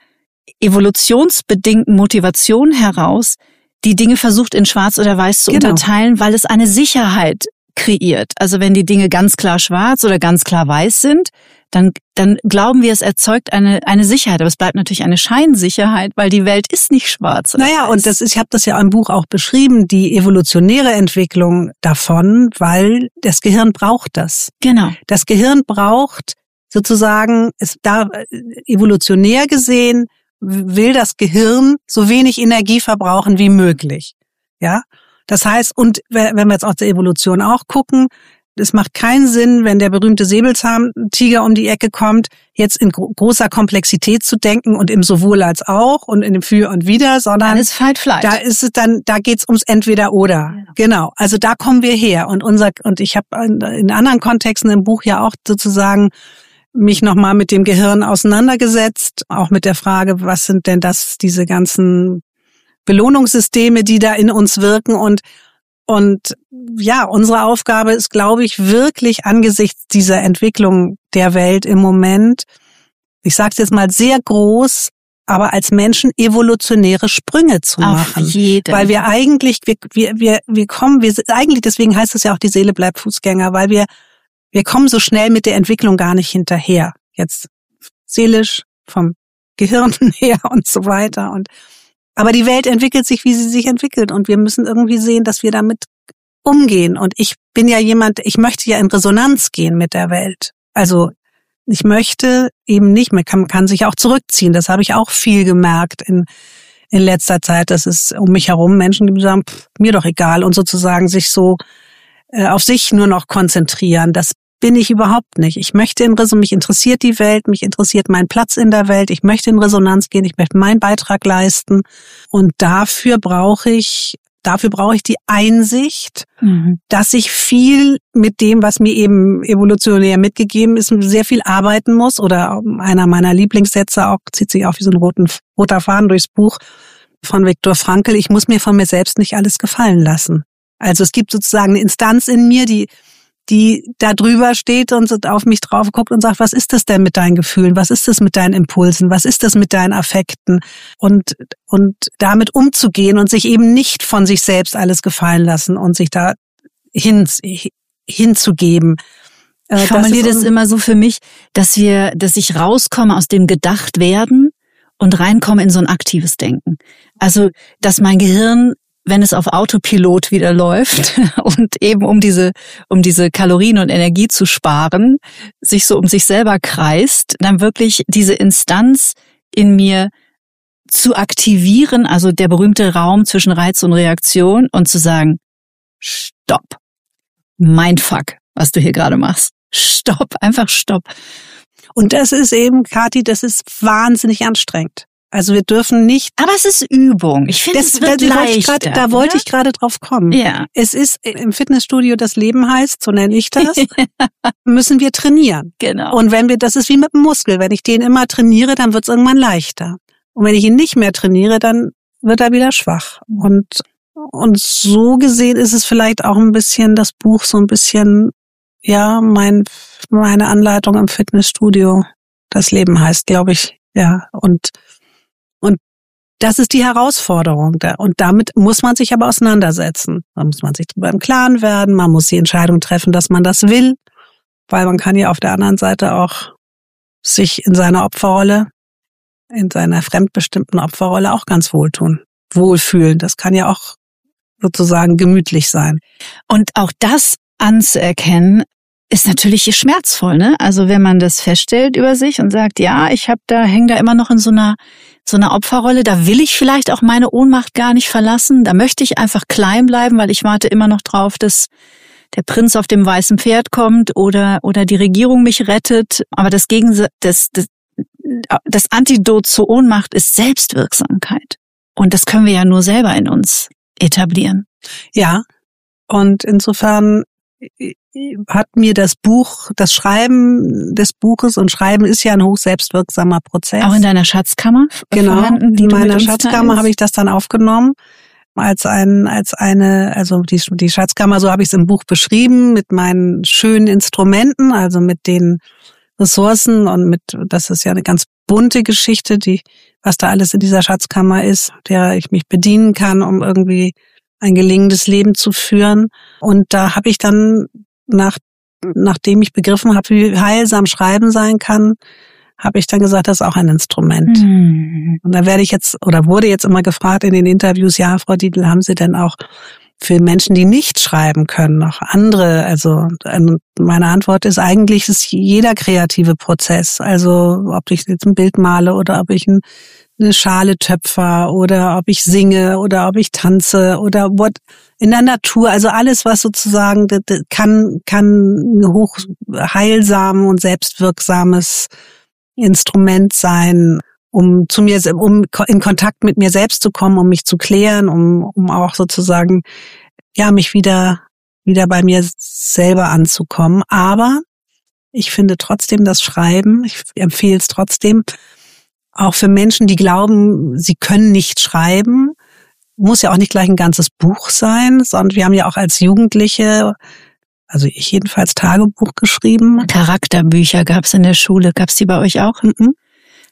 evolutionsbedingten Motivation heraus die Dinge versucht in Schwarz oder Weiß zu genau. unterteilen, weil es eine Sicherheit kreiert. Also wenn die Dinge ganz klar schwarz oder ganz klar weiß sind, dann dann glauben wir, es erzeugt eine eine Sicherheit. Aber es bleibt natürlich eine Scheinsicherheit, weil die Welt ist nicht schwarz. Naja, weiß. Und das ist, ich habe das ja im Buch auch beschrieben, die evolutionäre Entwicklung davon, weil das Gehirn braucht das. Genau. Das Gehirn braucht sozusagen, es da evolutionär gesehen, will das Gehirn so wenig Energie verbrauchen wie möglich. Ja? Das heißt, und wenn wir jetzt aus der Evolution auch gucken, es macht keinen Sinn, wenn der berühmte Säbelzahntiger um die Ecke kommt, jetzt in gro- großer Komplexität zu denken und im sowohl als auch und in dem Für und Wider, sondern dann ist Fight Flight. Da ist es dann, da geht's ums Entweder oder. Genau. genau. Also da kommen wir her und unser und ich habe in, in anderen Kontexten im Buch ja auch sozusagen mich nochmal mit dem Gehirn auseinandergesetzt, auch mit der Frage, was sind denn das, diese ganzen Belohnungssysteme, die da in uns wirken und und ja, unsere Aufgabe ist, glaube ich, wirklich angesichts dieser Entwicklung der Welt im Moment ich sage es jetzt mal sehr groß, aber als Menschen evolutionäre Sprünge zu Auf machen. jeden. Weil wir eigentlich, wir, wir, wir, wir kommen, wir eigentlich, deswegen heißt es ja auch, die Seele bleibt Fußgänger, weil wir, wir kommen so schnell mit der Entwicklung gar nicht hinterher. Jetzt seelisch, vom Gehirn her und so weiter. Und, aber die Welt entwickelt sich, wie sie sich entwickelt. Und wir müssen irgendwie sehen, dass wir damit umgehen. Und ich bin ja jemand, ich möchte ja in Resonanz gehen mit der Welt. Also, ich möchte eben nicht, man kann, kann sich auch zurückziehen. Das habe ich auch viel gemerkt in, in letzter Zeit, dass es um mich herum Menschen gibt, die sagen, pff, mir doch egal, und sozusagen sich so äh, auf sich nur noch konzentrieren. Das bin ich überhaupt nicht. Ich möchte in Resonanz, mich interessiert die Welt, mich interessiert mein Platz in der Welt, ich möchte in Resonanz gehen, ich möchte meinen Beitrag leisten. Und dafür brauche ich Dafür brauche ich die Einsicht, mhm. dass ich viel mit dem, was mir eben evolutionär mitgegeben ist, sehr viel arbeiten muss. Oder einer meiner Lieblingssätze auch, zieht sich auch wie so ein roten, roter Faden durchs Buch von Viktor Frankl, ich muss mir von mir selbst nicht alles gefallen lassen. Also es gibt sozusagen eine Instanz in mir, die die da drüber steht und auf mich drauf guckt und sagt, was ist das denn mit deinen Gefühlen? Was ist das mit deinen Impulsen? Was ist das mit deinen Affekten? Und, und damit umzugehen und sich eben nicht von sich selbst alles gefallen lassen und sich da hin, hinzugeben. Ich formuliere das, das immer so für mich, dass wir, dass ich rauskomme aus dem Gedachtwerden und reinkomme in so ein aktives Denken. Also, dass mein Gehirn, wenn es auf Autopilot wieder läuft und eben um diese um diese Kalorien und Energie zu sparen, sich so um sich selber kreist, dann wirklich diese Instanz in mir zu aktivieren, also der berühmte Raum zwischen Reiz und Reaktion, und zu sagen, stopp, Mindfuck, was du hier gerade machst. Stopp, einfach stopp. Und das ist eben, Kathi, das ist wahnsinnig anstrengend. Also wir dürfen nicht. Aber es ist Übung. Ich finde, es wird leichter. Grad, da wollte ich gerade drauf kommen. Ja. Es ist im Fitnessstudio, das Leben heißt, so nenne ich das, müssen wir trainieren. Genau. Und wenn wir, das ist wie mit dem Muskel. Wenn ich den immer trainiere, dann wird es irgendwann leichter. Und wenn ich ihn nicht mehr trainiere, dann wird er wieder schwach. Und und so gesehen ist es vielleicht auch ein bisschen das Buch so ein bisschen, ja, mein meine Anleitung im Fitnessstudio. Das Leben heißt, glaube ich, ja. Und Und das ist die Herausforderung. Und damit muss man sich aber auseinandersetzen. Da muss man sich darüber im Klaren werden. Man muss die Entscheidung treffen, dass man das will. Weil man kann ja auf der anderen Seite auch sich in seiner Opferrolle, in seiner fremdbestimmten Opferrolle auch ganz wohltun. Wohlfühlen. Das kann ja auch sozusagen gemütlich sein. Und auch das anzuerkennen, ist natürlich schmerzvoll, ne? Also wenn man das feststellt über sich und sagt, ja, ich habe da hänge da immer noch in so einer so einer Opferrolle, da will ich vielleicht auch meine Ohnmacht gar nicht verlassen, da möchte ich einfach klein bleiben, weil ich warte immer noch drauf, dass der Prinz auf dem weißen Pferd kommt oder oder die Regierung mich rettet, aber das Gegens das das das Antidot zur Ohnmacht ist Selbstwirksamkeit. Und das können wir ja nur selber in uns etablieren. Ja. Und insofern hat mir das Buch, das Schreiben des Buches, und Schreiben ist ja ein hoch selbstwirksamer Prozess. Auch in deiner Schatzkammer? Genau, in meiner Schatzkammer habe ich das dann aufgenommen als ein, als eine, also die, die Schatzkammer, so habe ich es im Buch beschrieben, mit meinen schönen Instrumenten, also mit den Ressourcen und mit, das ist ja eine ganz bunte Geschichte, die, was da alles in dieser Schatzkammer ist, der ich mich bedienen kann, um irgendwie ein gelingendes Leben zu führen. Und da habe ich dann, nach, nachdem ich begriffen habe, wie heilsam Schreiben sein kann, habe ich dann gesagt, das ist auch ein Instrument. Mhm. Und da werde ich jetzt, oder wurde jetzt immer gefragt in den Interviews, ja, Frau Dietl, haben Sie denn auch für Menschen, die nicht schreiben können, noch andere? Also meine Antwort ist, eigentlich ist jeder kreative Prozess. Also ob ich jetzt ein Bild male oder ob ich ein eine Schale töpfer oder ob ich singe oder ob ich tanze oder what in der Natur, also alles, was sozusagen das, das kann kann ein hoch heilsam und selbstwirksames Instrument sein, um zu mir, um in Kontakt mit mir selbst zu kommen, um mich zu klären, um um auch sozusagen ja mich wieder wieder bei mir selber anzukommen. Aber ich finde trotzdem das Schreiben, ich empfehle es trotzdem, auch für Menschen, die glauben, sie können nicht schreiben, muss ja auch nicht gleich ein ganzes Buch sein, sondern wir haben ja auch als Jugendliche, also ich jedenfalls, Tagebuch geschrieben. Charakterbücher gab's in der Schule, gab's die bei euch auch? Mhm.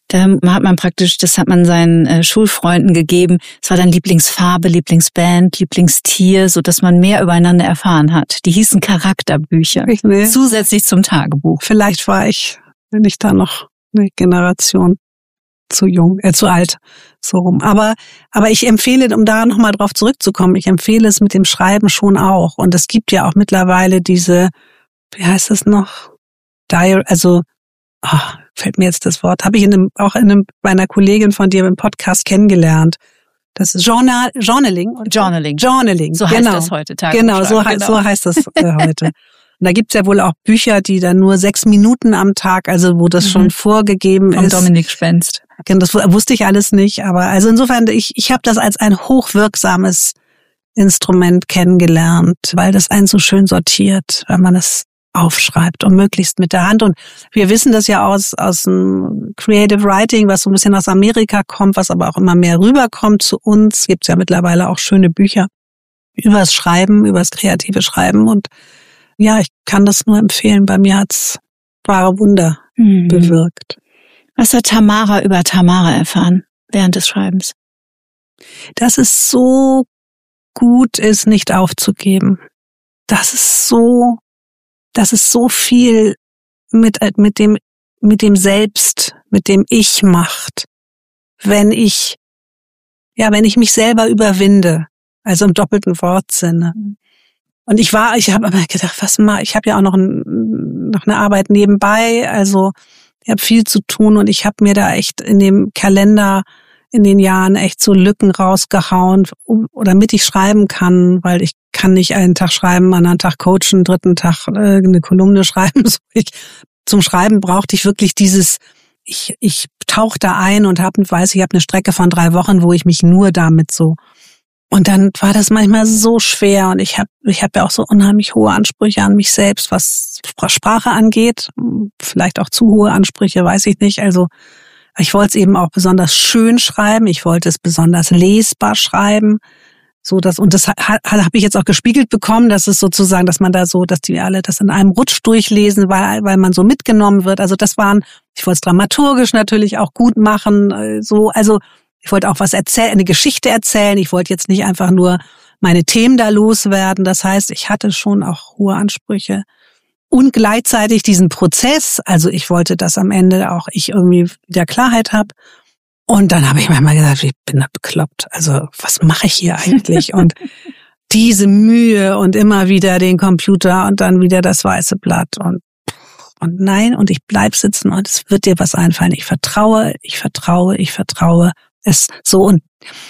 Da hat man praktisch, das hat man seinen äh, Schulfreunden gegeben. Es war dann Lieblingsfarbe, Lieblingsband, Lieblingstier, so dass man mehr übereinander erfahren hat. Die hießen Charakterbücher. Ich, nee. Zusätzlich zum Tagebuch. Vielleicht war ich, wenn ich da noch eine Generation zu jung, äh, zu alt, so rum. Aber, aber ich empfehle, um da nochmal drauf zurückzukommen, ich empfehle es mit dem Schreiben schon auch. Und es gibt ja auch mittlerweile diese, wie heißt das noch? Diary, also, oh, fällt mir jetzt das Wort, habe ich in einem, auch in einem, bei einer Kollegin von dir im Podcast kennengelernt. Das ist Journal, Journaling. Journaling. Journaling. So heißt genau. das heute. Tagebuch Genau, so, genau, so heißt das äh, heute. Und da gibt's ja wohl auch Bücher, die dann nur sechs Minuten am Tag, also wo das mhm. schon vorgegeben Von ist. Dominik Spenst. Das wusste ich alles nicht, aber also insofern, ich, ich habe das als ein hochwirksames Instrument kennengelernt, weil das einen so schön sortiert, wenn man es aufschreibt und möglichst mit der Hand. Und wir wissen das ja aus aus dem Creative Writing, was so ein bisschen aus Amerika kommt, was aber auch immer mehr rüberkommt zu uns. Gibt es ja mittlerweile auch schöne Bücher übers Schreiben, übers kreative Schreiben. Und ja, ich kann das nur empfehlen. Bei mir hat's wahre Wunder mhm. bewirkt. Was hat Tamara über Tamara erfahren während des Schreibens? Dass es so gut ist, nicht aufzugeben. Dass es so dass es so viel mit, mit dem, mit dem Selbst, mit dem Ich macht, wenn ich, ja, wenn ich mich selber überwinde, also im doppelten Wortsinne. Und ich war, ich habe aber gedacht, was mal, ich habe ja auch noch, ein, noch eine Arbeit nebenbei, also ich habe viel zu tun und ich habe mir da echt in dem Kalender in den Jahren echt so Lücken rausgehauen, um, damit ich schreiben kann, weil ich kann nicht einen Tag schreiben, einen anderen Tag coachen, dritten Tag äh, eine Kolumne schreiben. So ich, zum Schreiben brauchte ich wirklich dieses, ich ich tauche da ein und hab, weiß, ich habe eine Strecke von drei Wochen, wo ich mich nur damit so. Und dann war das manchmal so schwer und ich habe ich hab ja auch so unheimlich hohe Ansprüche an mich selbst, was Sprache angeht. Vielleicht auch zu hohe Ansprüche, weiß ich nicht. Also ich wollte es eben auch besonders schön schreiben. Ich wollte es besonders lesbar schreiben. So dass, und das ha, habe ich jetzt auch gespiegelt bekommen, dass es sozusagen, dass man da so, dass die alle das in einem Rutsch durchlesen, weil, weil man so mitgenommen wird. Also das waren, ich wollte es dramaturgisch natürlich auch gut machen. So, also ich wollte auch was erzählen, eine Geschichte erzählen. Ich wollte jetzt nicht einfach nur meine Themen da loswerden. Das heißt, ich hatte schon auch hohe Ansprüche. Und gleichzeitig diesen Prozess, also ich wollte, dass am Ende auch ich irgendwie wieder Klarheit habe. Und dann habe ich manchmal gesagt, ich bin da bekloppt. Also was mache ich hier eigentlich? Und diese Mühe und immer wieder den Computer und dann wieder das weiße Blatt und und nein, und ich bleib sitzen und es wird dir was einfallen. Ich vertraue, ich vertraue, ich vertraue. Es so und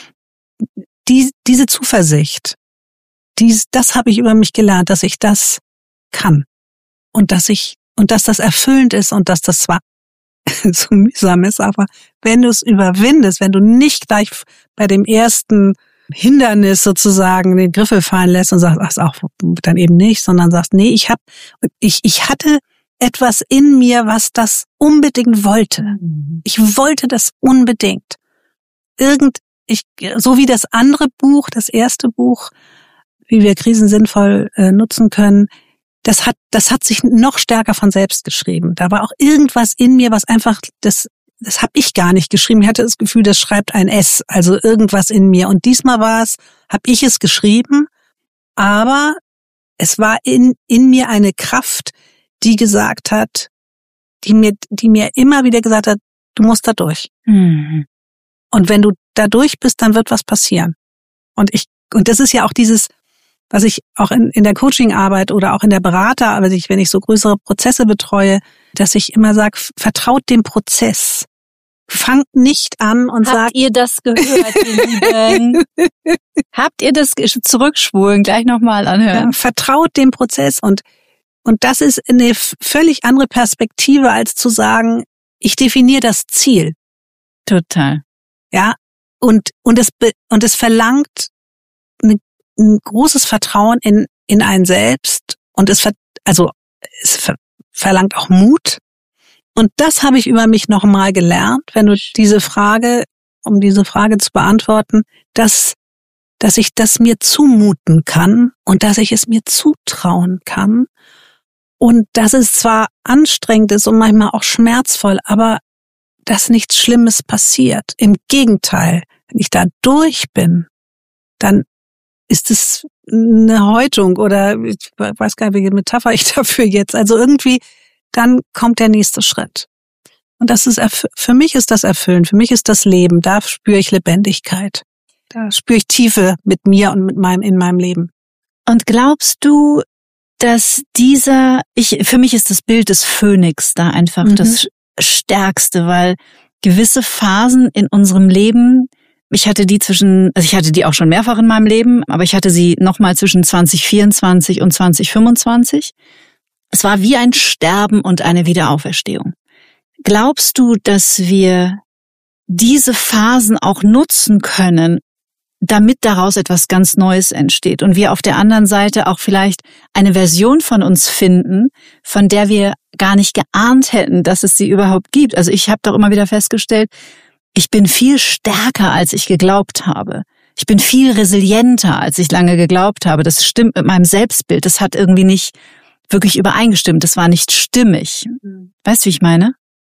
die, diese Zuversicht, dies, das habe ich über mich gelernt, dass ich das kann. Und dass ich, und dass das erfüllend ist und dass das zwar so mühsam ist, aber wenn du es überwindest, wenn du nicht gleich bei dem ersten Hindernis sozusagen den Griffel fallen lässt und sagst, ach, ist auch dann eben nicht, sondern sagst, nee, ich hab, ich, ich hatte etwas in mir, was das unbedingt wollte. Ich wollte das unbedingt. Irgend, ich, so wie das andere Buch, das erste Buch, wie wir Krisen sinnvoll äh, nutzen können, das hat, das hat sich noch stärker von selbst geschrieben. Da war auch irgendwas in mir, was einfach, das, das habe ich gar nicht geschrieben. Ich hatte das Gefühl, das schreibt ein S, also irgendwas in mir. Und diesmal war es, habe ich es geschrieben, aber es war in, in mir eine Kraft, die gesagt hat, die mir, die mir immer wieder gesagt hat, du musst da durch. Mhm. Und wenn du da durch bist, dann wird was passieren. Und ich, und das ist ja auch dieses, was ich auch in, in der Coaching-Arbeit oder auch in der Beraterarbeit, ich, wenn ich so größere Prozesse betreue, dass ich immer sage, vertraut dem Prozess. Fangt nicht an und sagt... Habt ihr das gehört, ihr Lieben? Habt ihr das zurückspulen, gleich nochmal anhören? Ja, vertraut dem Prozess und und das ist eine völlig andere Perspektive, als zu sagen, ich definiere das Ziel. Total. Ja, und und es und es verlangt eine ein großes Vertrauen in in einen selbst und es ver, also es ver, verlangt auch Mut und das habe ich über mich noch mal gelernt, wenn du diese Frage, um diese Frage zu beantworten, dass dass ich das mir zumuten kann und dass ich es mir zutrauen kann und dass es zwar anstrengend ist und manchmal auch schmerzvoll, aber dass nichts Schlimmes passiert. Im Gegenteil, wenn ich da durch bin, dann ist es eine Häutung oder ich weiß gar nicht, welche Metapher ich dafür jetzt. Also irgendwie, dann kommt der nächste Schritt. Und das ist erf- für mich ist das erfüllend, für mich ist das Leben. Da spüre ich Lebendigkeit. Da spüre ich Tiefe mit mir und mit meinem in meinem Leben. Und glaubst du, dass dieser, ich, für mich ist das Bild des Phönix da einfach mhm. das Stärkste, weil gewisse Phasen in unserem Leben, ich hatte die zwischen, also ich hatte die auch schon mehrfach in meinem Leben, aber ich hatte sie nochmal zwischen zwanzig vierundzwanzig und zwanzig fünfundzwanzig. Es war wie ein Sterben und eine Wiederauferstehung. Glaubst du, dass wir diese Phasen auch nutzen können, damit daraus etwas ganz Neues entsteht und wir auf der anderen Seite auch vielleicht eine Version von uns finden, von der wir gar nicht geahnt hätten, dass es sie überhaupt gibt? Also ich habe doch immer wieder festgestellt, ich bin viel stärker, als ich geglaubt habe. Ich bin viel resilienter, als ich lange geglaubt habe. Das stimmt mit meinem Selbstbild. Das hat irgendwie nicht wirklich übereingestimmt. Das war nicht stimmig. Weißt du, wie ich meine?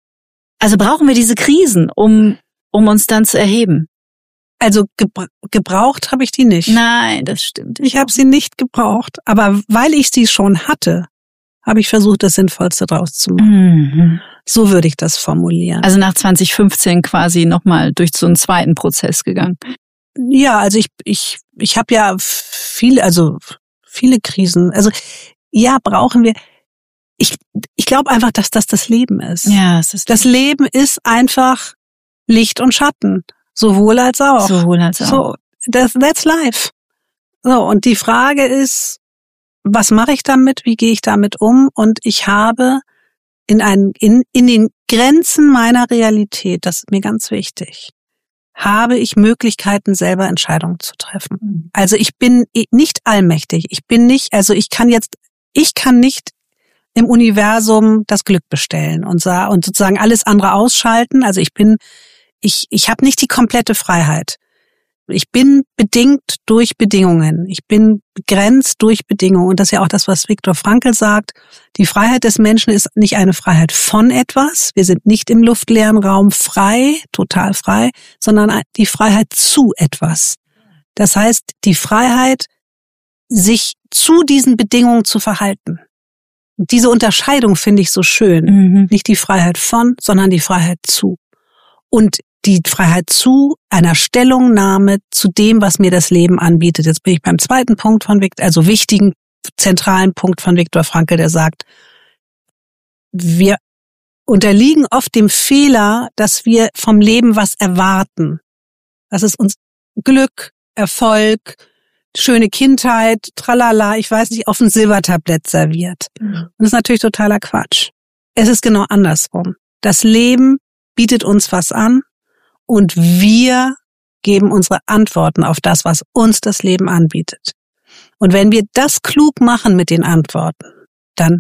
Also brauchen wir diese Krisen, um um uns dann zu erheben. Also gebra- gebraucht habe ich die nicht. Nein, das stimmt. Ich habe sie nicht gebraucht. Aber weil ich sie schon hatte, habe ich versucht, das Sinnvollste draus zu machen. Mhm. So würde ich das formulieren. Also nach zwanzig fünfzehn quasi nochmal durch so einen zweiten Prozess gegangen. Ja, also ich ich ich habe ja viele, also viele Krisen. Also ja, brauchen wir. Ich ich glaube einfach, dass das das Leben ist. Ja, es ist das Leben ist einfach Licht und Schatten, sowohl als auch. Sowohl als auch. So, das, that's life. So, und die Frage ist, was mache ich damit? Wie gehe ich damit um? Und ich habe in einen in in den Grenzen meiner Realität, das ist mir ganz wichtig, habe ich Möglichkeiten, selber Entscheidungen zu treffen. Also ich bin nicht allmächtig. Ich bin nicht, also ich kann jetzt, ich kann nicht im Universum das Glück bestellen und sa- und sozusagen alles andere ausschalten. Also ich bin, ich ich habe nicht die komplette Freiheit. Ich bin bedingt durch Bedingungen. Ich bin begrenzt durch Bedingungen. Und das ist ja auch das, was Viktor Frankl sagt. Die Freiheit des Menschen ist nicht eine Freiheit von etwas. Wir sind nicht im luftleeren Raum frei, total frei, sondern die Freiheit zu etwas. Das heißt, die Freiheit, sich zu diesen Bedingungen zu verhalten. Diese Unterscheidung finde ich so schön. Mhm. Nicht die Freiheit von, sondern die Freiheit zu. Und die Freiheit zu einer Stellungnahme zu dem, was mir das Leben anbietet. Jetzt bin ich beim zweiten Punkt von Viktor, also wichtigen, zentralen Punkt von Viktor Frankl, der sagt, wir unterliegen oft dem Fehler, dass wir vom Leben was erwarten. Dass es uns Glück, Erfolg, schöne Kindheit, tralala, ich weiß nicht, auf ein Silbertablett serviert. Mhm. Und das ist natürlich totaler Quatsch. Es ist genau andersrum. Das Leben bietet uns was an und wir geben unsere Antworten auf das, was uns das Leben anbietet. Und wenn wir das klug machen mit den Antworten, dann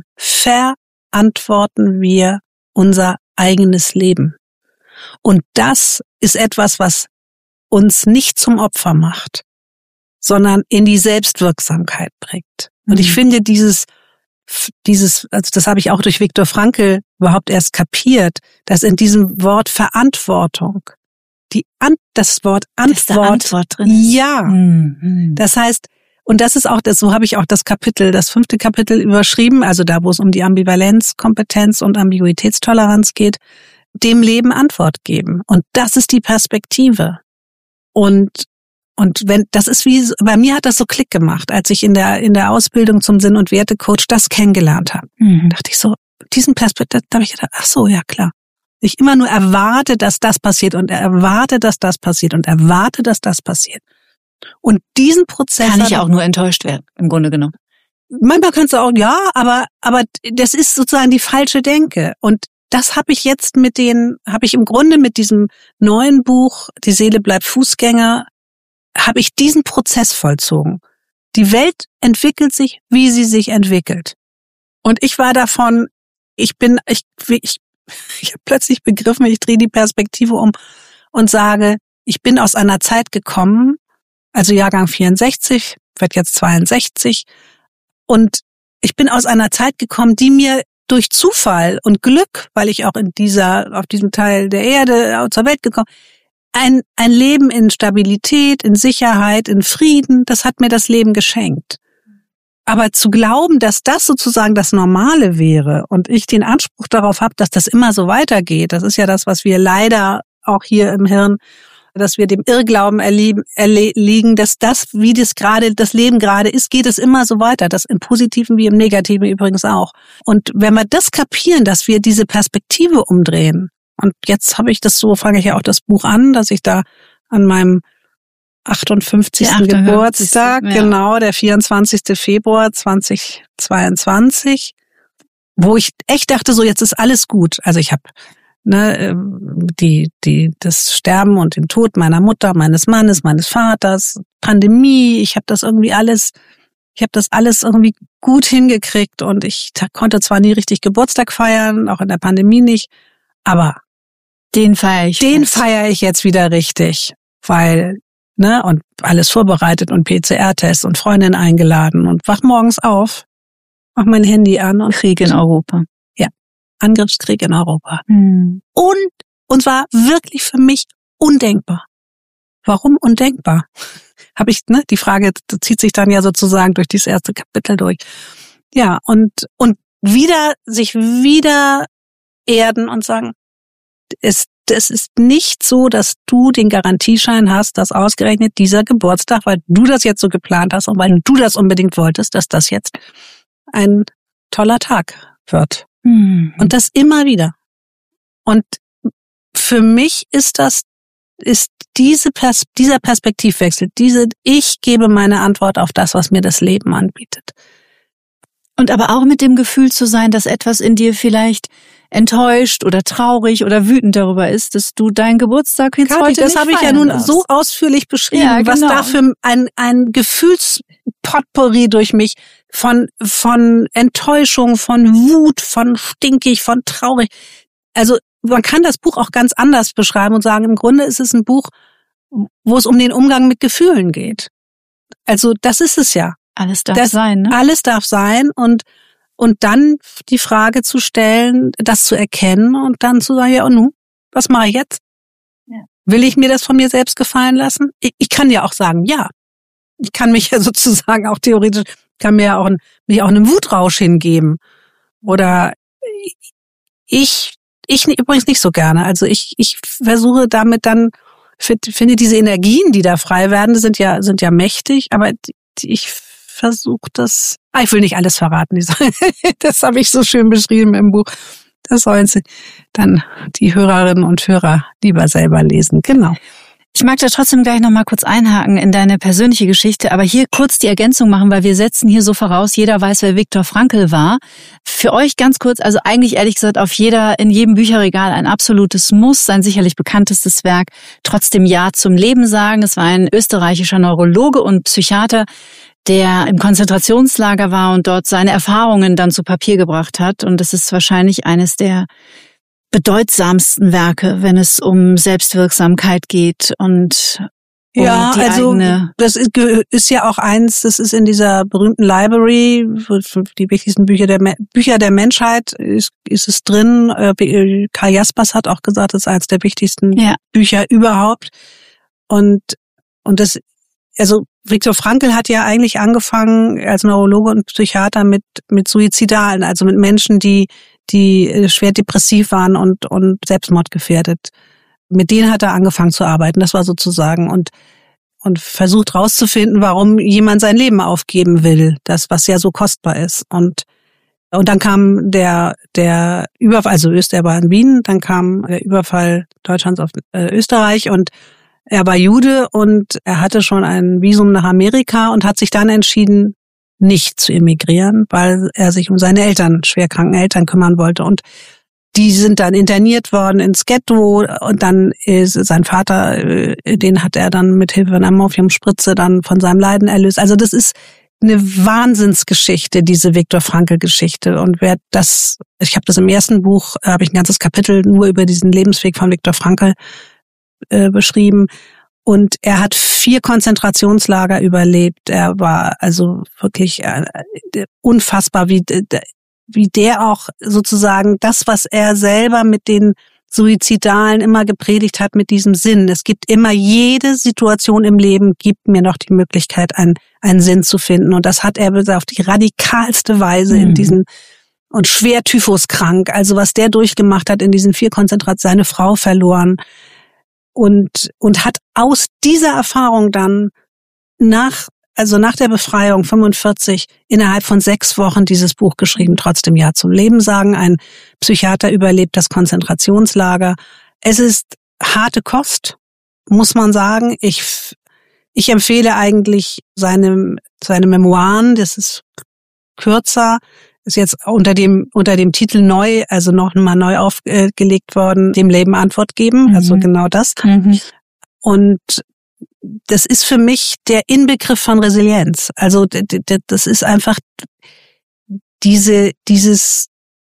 verantworten wir unser eigenes Leben. Und das ist etwas, was uns nicht zum Opfer macht, sondern in die Selbstwirksamkeit bringt. Und ich finde dieses, dieses, also das habe ich auch durch Viktor Frankl überhaupt erst kapiert, dass in diesem Wort Verantwortung die An, das Wort Antwort, Antwort drin ist. Ja. Mhm. Das heißt, und das ist auch das, so habe ich auch das Kapitel, das fünfte Kapitel überschrieben, also da, wo es um die Ambivalenz, Kompetenz und Ambiguitätstoleranz geht, dem Leben Antwort geben. Und das ist die Perspektive. Und Und wenn, das ist wie, bei mir hat das so Klick gemacht, als ich in der, in der Ausbildung zum Sinn- und Wertecoach das kennengelernt habe. Mhm. Dachte ich so, diesen Perspektiv, da habe ich gedacht, ach so, ja klar. Ich immer nur erwarte, dass das passiert und erwarte, dass das passiert und erwarte, dass das passiert. Und diesen Prozess. Kann ich auch nur enttäuscht werden, im Grunde genommen. Manchmal könntest du auch, ja, aber, aber das ist sozusagen die falsche Denke. Und das habe ich jetzt mit den, habe ich im Grunde mit diesem neuen Buch, Die Seele bleibt Fußgänger, habe ich diesen Prozess vollzogen. Die Welt entwickelt sich, wie sie sich entwickelt. Und ich war davon, ich bin, ich, ich, ich habe plötzlich begriffen, ich drehe die Perspektive um und sage, ich bin aus einer Zeit gekommen, also Jahrgang vierundsechzig, werd jetzt zweiundsechzig, und ich bin aus einer Zeit gekommen, die mir durch Zufall und Glück, weil ich auch in dieser, auf diesem Teil der Erde zur Welt gekommen, ein, ein Leben in Stabilität, in Sicherheit, in Frieden, das hat mir das Leben geschenkt. Aber zu glauben, dass das sozusagen das Normale wäre und ich den Anspruch darauf habe, dass das immer so weitergeht, das ist ja das, was wir leider auch hier im Hirn, dass wir dem Irrglauben erleben, erliegen, dass das, wie das gerade, das Leben gerade ist, geht es immer so weiter. Das im Positiven wie im Negativen übrigens auch. Und wenn wir das kapieren, dass wir diese Perspektive umdrehen, und jetzt habe ich das so, fange ich ja auch das Buch an, dass ich da an meinem achtundfünfzigsten Geburtstag, ja. Genau, der vierundzwanzigsten Februar zweitausendzweiundzwanzig, wo ich echt dachte, so jetzt ist alles gut. Also ich habe ne, die, die, das Sterben und den Tod meiner Mutter, meines Mannes, meines Vaters, Pandemie, ich habe das irgendwie alles, ich habe das alles irgendwie gut hingekriegt und ich konnte zwar nie richtig Geburtstag feiern, auch in der Pandemie nicht, aber den feiere ich. Den feiere ich jetzt wieder richtig, weil ne, und alles vorbereitet und P C R-Test und Freundin eingeladen und wach morgens auf, mach mein Handy an und Krieg in Europa. Ja, Angriffskrieg in Europa. Hm. Und, und zwar wirklich für mich undenkbar. Warum undenkbar? Habe ich, ne, die Frage zieht sich dann ja sozusagen durch dieses erste Kapitel durch. Ja, und, und wieder, sich wieder erden und sagen, es Es ist nicht so, dass du den Garantieschein hast, dass ausgerechnet dieser Geburtstag, weil du das jetzt so geplant hast und weil du das unbedingt wolltest, dass das jetzt ein toller Tag wird. Mhm. Und das immer wieder. Und für mich ist das, ist diese Pers- dieser Perspektivwechsel, diese, ich gebe meine Antwort auf das, was mir das Leben anbietet. Und aber auch mit dem Gefühl zu sein, dass etwas in dir vielleicht enttäuscht oder traurig oder wütend darüber ist, dass du deinen Geburtstag jetzt Kathi, heute das nicht habe ich ja feiern nun darfst. so ausführlich beschrieben, Ja, genau. was da für ein, ein Gefühlspotpourri durch mich von, von Enttäuschung, von Wut, von stinkig, von traurig. Also man kann das Buch auch ganz anders beschreiben und sagen, im Grunde ist es ein Buch, wo es um den Umgang mit Gefühlen geht. Also das ist es ja. Alles darf das, sein, ne? Alles darf sein und und dann die Frage zu stellen, das zu erkennen und dann zu sagen, ja und nun, was mache ich jetzt? Ja. Will ich mir das von mir selbst gefallen lassen? Ich, ich kann ja auch sagen, ja. Ich kann mich ja sozusagen auch theoretisch, kann mir ja auch, ein, mich auch einem Wutrausch hingeben. Oder ich, ich übrigens nicht so gerne. Also ich, ich versuche damit dann, finde diese Energien, die da frei werden, sind ja, sind ja mächtig, aber ich versuche das, ah, ich will nicht alles verraten, das habe ich so schön beschrieben im Buch. Das sollen Sie dann die Hörerinnen und Hörer lieber selber lesen. Genau. Ich mag da trotzdem gleich nochmal kurz einhaken in deine persönliche Geschichte, aber hier kurz die Ergänzung machen, weil wir setzen hier so voraus, jeder weiß, wer Viktor Frankl war. Für euch ganz kurz, also eigentlich ehrlich gesagt auf jeder, in jedem Bücherregal ein absolutes Muss, sein sicherlich bekanntestes Werk, trotzdem Ja zum Leben sagen. Es war ein österreichischer Neurologe und Psychiater, der im Konzentrationslager war und dort seine Erfahrungen dann zu Papier gebracht hat. Und das ist wahrscheinlich eines der bedeutsamsten Werke, wenn es um Selbstwirksamkeit geht und um ja, die also eigene. Das ist, ist ja auch eins, das ist in dieser berühmten Library, die wichtigsten Bücher der Bücher der Menschheit, ist, ist es drin. Karl Jaspers hat auch gesagt, das ist eines der wichtigsten ja. Bücher überhaupt. Und und das, also Viktor Frankl hat ja eigentlich angefangen als Neurologe und Psychiater mit mit Suizidalen, also mit Menschen, die die schwer depressiv waren und und selbstmordgefährdet. Mit denen hat er angefangen zu arbeiten. Das war sozusagen und und versucht rauszufinden, warum jemand sein Leben aufgeben will, das was ja so kostbar ist. Und und dann kam der der Überfall, also Österreich war in Wien, dann kam der Überfall Deutschlands auf äh, Österreich und er war Jude und er hatte schon ein Visum nach Amerika und hat sich dann entschieden, nicht zu emigrieren, weil er sich um seine Eltern, schwerkranken Eltern kümmern wollte. Und die sind dann interniert worden ins Ghetto und dann ist sein Vater, den hat er dann mit Hilfe einer Morphiumspritze dann von seinem Leiden erlöst. Also das ist eine Wahnsinnsgeschichte, diese Viktor Frankl-Geschichte. Und wer das, ich habe das im ersten Buch, habe ich ein ganzes Kapitel nur über diesen Lebensweg von Viktor Frankl äh, beschrieben. Und er hat vier Konzentrationslager überlebt. Er war also wirklich äh, unfassbar, wie wie der auch sozusagen das, was er selber mit den Suizidalen immer gepredigt hat, mit diesem Sinn. Es gibt immer, jede Situation im Leben gibt mir noch die Möglichkeit, einen, einen Sinn zu finden. Und das hat er auf die radikalste Weise mhm. in diesen, und schwer typhuskrank, also was der durchgemacht hat in diesen vier Konzentrationen, seine Frau verloren. Und, und hat aus dieser Erfahrung dann nach, also nach der Befreiung fünfundvierzig, innerhalb von sechs Wochen dieses Buch geschrieben, trotzdem Ja zum Leben sagen. Ein Psychiater überlebt das Konzentrationslager. Es ist harte Kost, muss man sagen. Ich, ich empfehle eigentlich seine, seine Memoiren, das ist kürzer, ist jetzt unter dem, unter dem Titel neu, also noch mal neu aufgelegt worden, dem Leben Antwort geben, mhm. also genau das. Mhm. Und das ist für mich der Inbegriff von Resilienz. Also das ist einfach diese, dieses,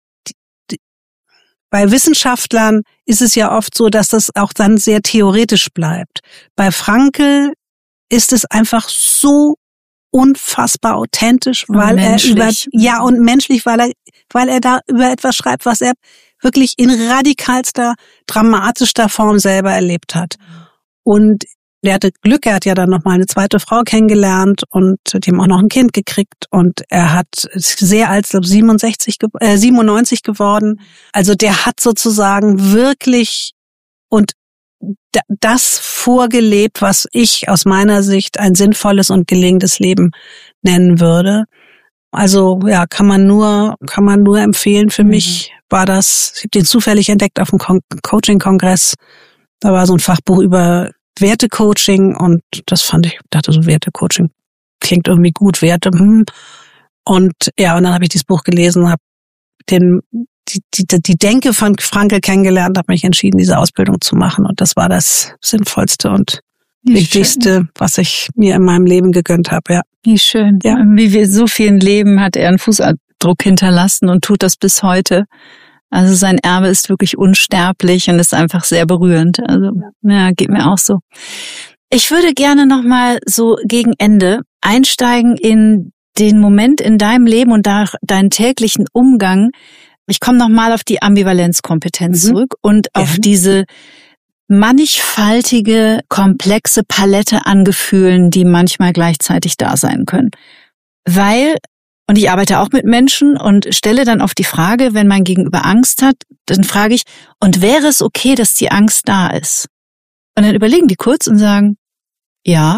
bei Wissenschaftlern ist es ja oft so, dass das auch dann sehr theoretisch bleibt. Bei Frankl ist es einfach so unfassbar authentisch, weil er über, ja, und menschlich, weil er, weil er da über etwas schreibt, was er wirklich in radikalster, dramatischster Form selber erlebt hat. Und er hatte Glück, er hat ja dann noch mal eine zweite Frau kennengelernt und die haben auch noch ein Kind gekriegt und er hat sehr alt, glaube siebenundsechzig, äh, siebenundneunzig geworden. Also der hat sozusagen wirklich und das vorgelebt, was ich aus meiner Sicht ein sinnvolles und gelingendes Leben nennen würde. Also ja, kann man nur, kann man nur empfehlen. Für mhm. mich war das, ich habe den zufällig entdeckt auf dem Coaching-Kongress. Da war so ein Fachbuch über Wertecoaching und das fand ich, dachte so, Wertecoaching klingt irgendwie gut, Werte. Hm. Und ja, und dann habe ich dieses Buch gelesen, habe den Die, die, die Denke von Frankl kennengelernt, habe mich entschieden, diese Ausbildung zu machen. Und das war das Sinnvollste und Wie Wichtigste, schön. Was ich mir in meinem Leben gegönnt habe. Ja. Wie schön. Ja. Wie wir so vielen Leben hat er einen Fußabdruck hinterlassen und tut das bis heute. Also sein Erbe ist wirklich unsterblich und ist einfach sehr berührend. Also ja, geht mir auch so. Ich würde gerne nochmal so gegen Ende einsteigen in den Moment in deinem Leben und da deinen täglichen Umgang. Ich komme nochmal auf die Ambivalenzkompetenz mhm. zurück und ja. auf diese mannigfaltige, komplexe Palette an Gefühlen, die manchmal gleichzeitig da sein können. Weil, und ich arbeite auch mit Menschen und stelle dann oft die Frage, wenn mein Gegenüber Angst hat, dann frage ich, und wäre es okay, dass die Angst da ist? Und dann überlegen die kurz und sagen, ja.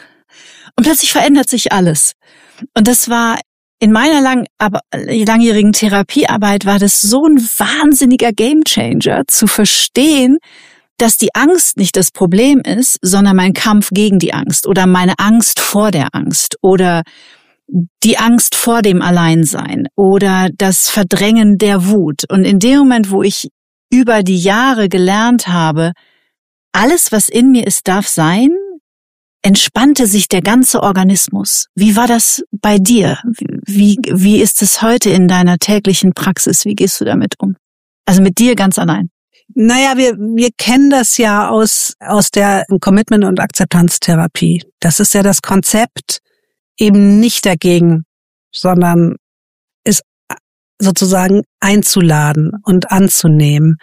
Und plötzlich verändert sich alles. Und das war in meiner lang, aber langjährigen Therapiearbeit war das so ein wahnsinniger Gamechanger, zu verstehen, dass die Angst nicht das Problem ist, sondern mein Kampf gegen die Angst oder meine Angst vor der Angst oder die Angst vor dem Alleinsein oder das Verdrängen der Wut. Und in dem Moment, wo ich über die Jahre gelernt habe, alles, was in mir ist, darf sein, entspannte sich der ganze Organismus. Wie war das bei dir? Wie, wie ist es heute in deiner täglichen Praxis? Wie gehst du damit um? Also mit dir ganz allein. Naja, wir, wir kennen das ja aus, aus der Commitment- und Akzeptanztherapie. Das ist ja das Konzept, eben nicht dagegen, sondern es sozusagen einzuladen und anzunehmen.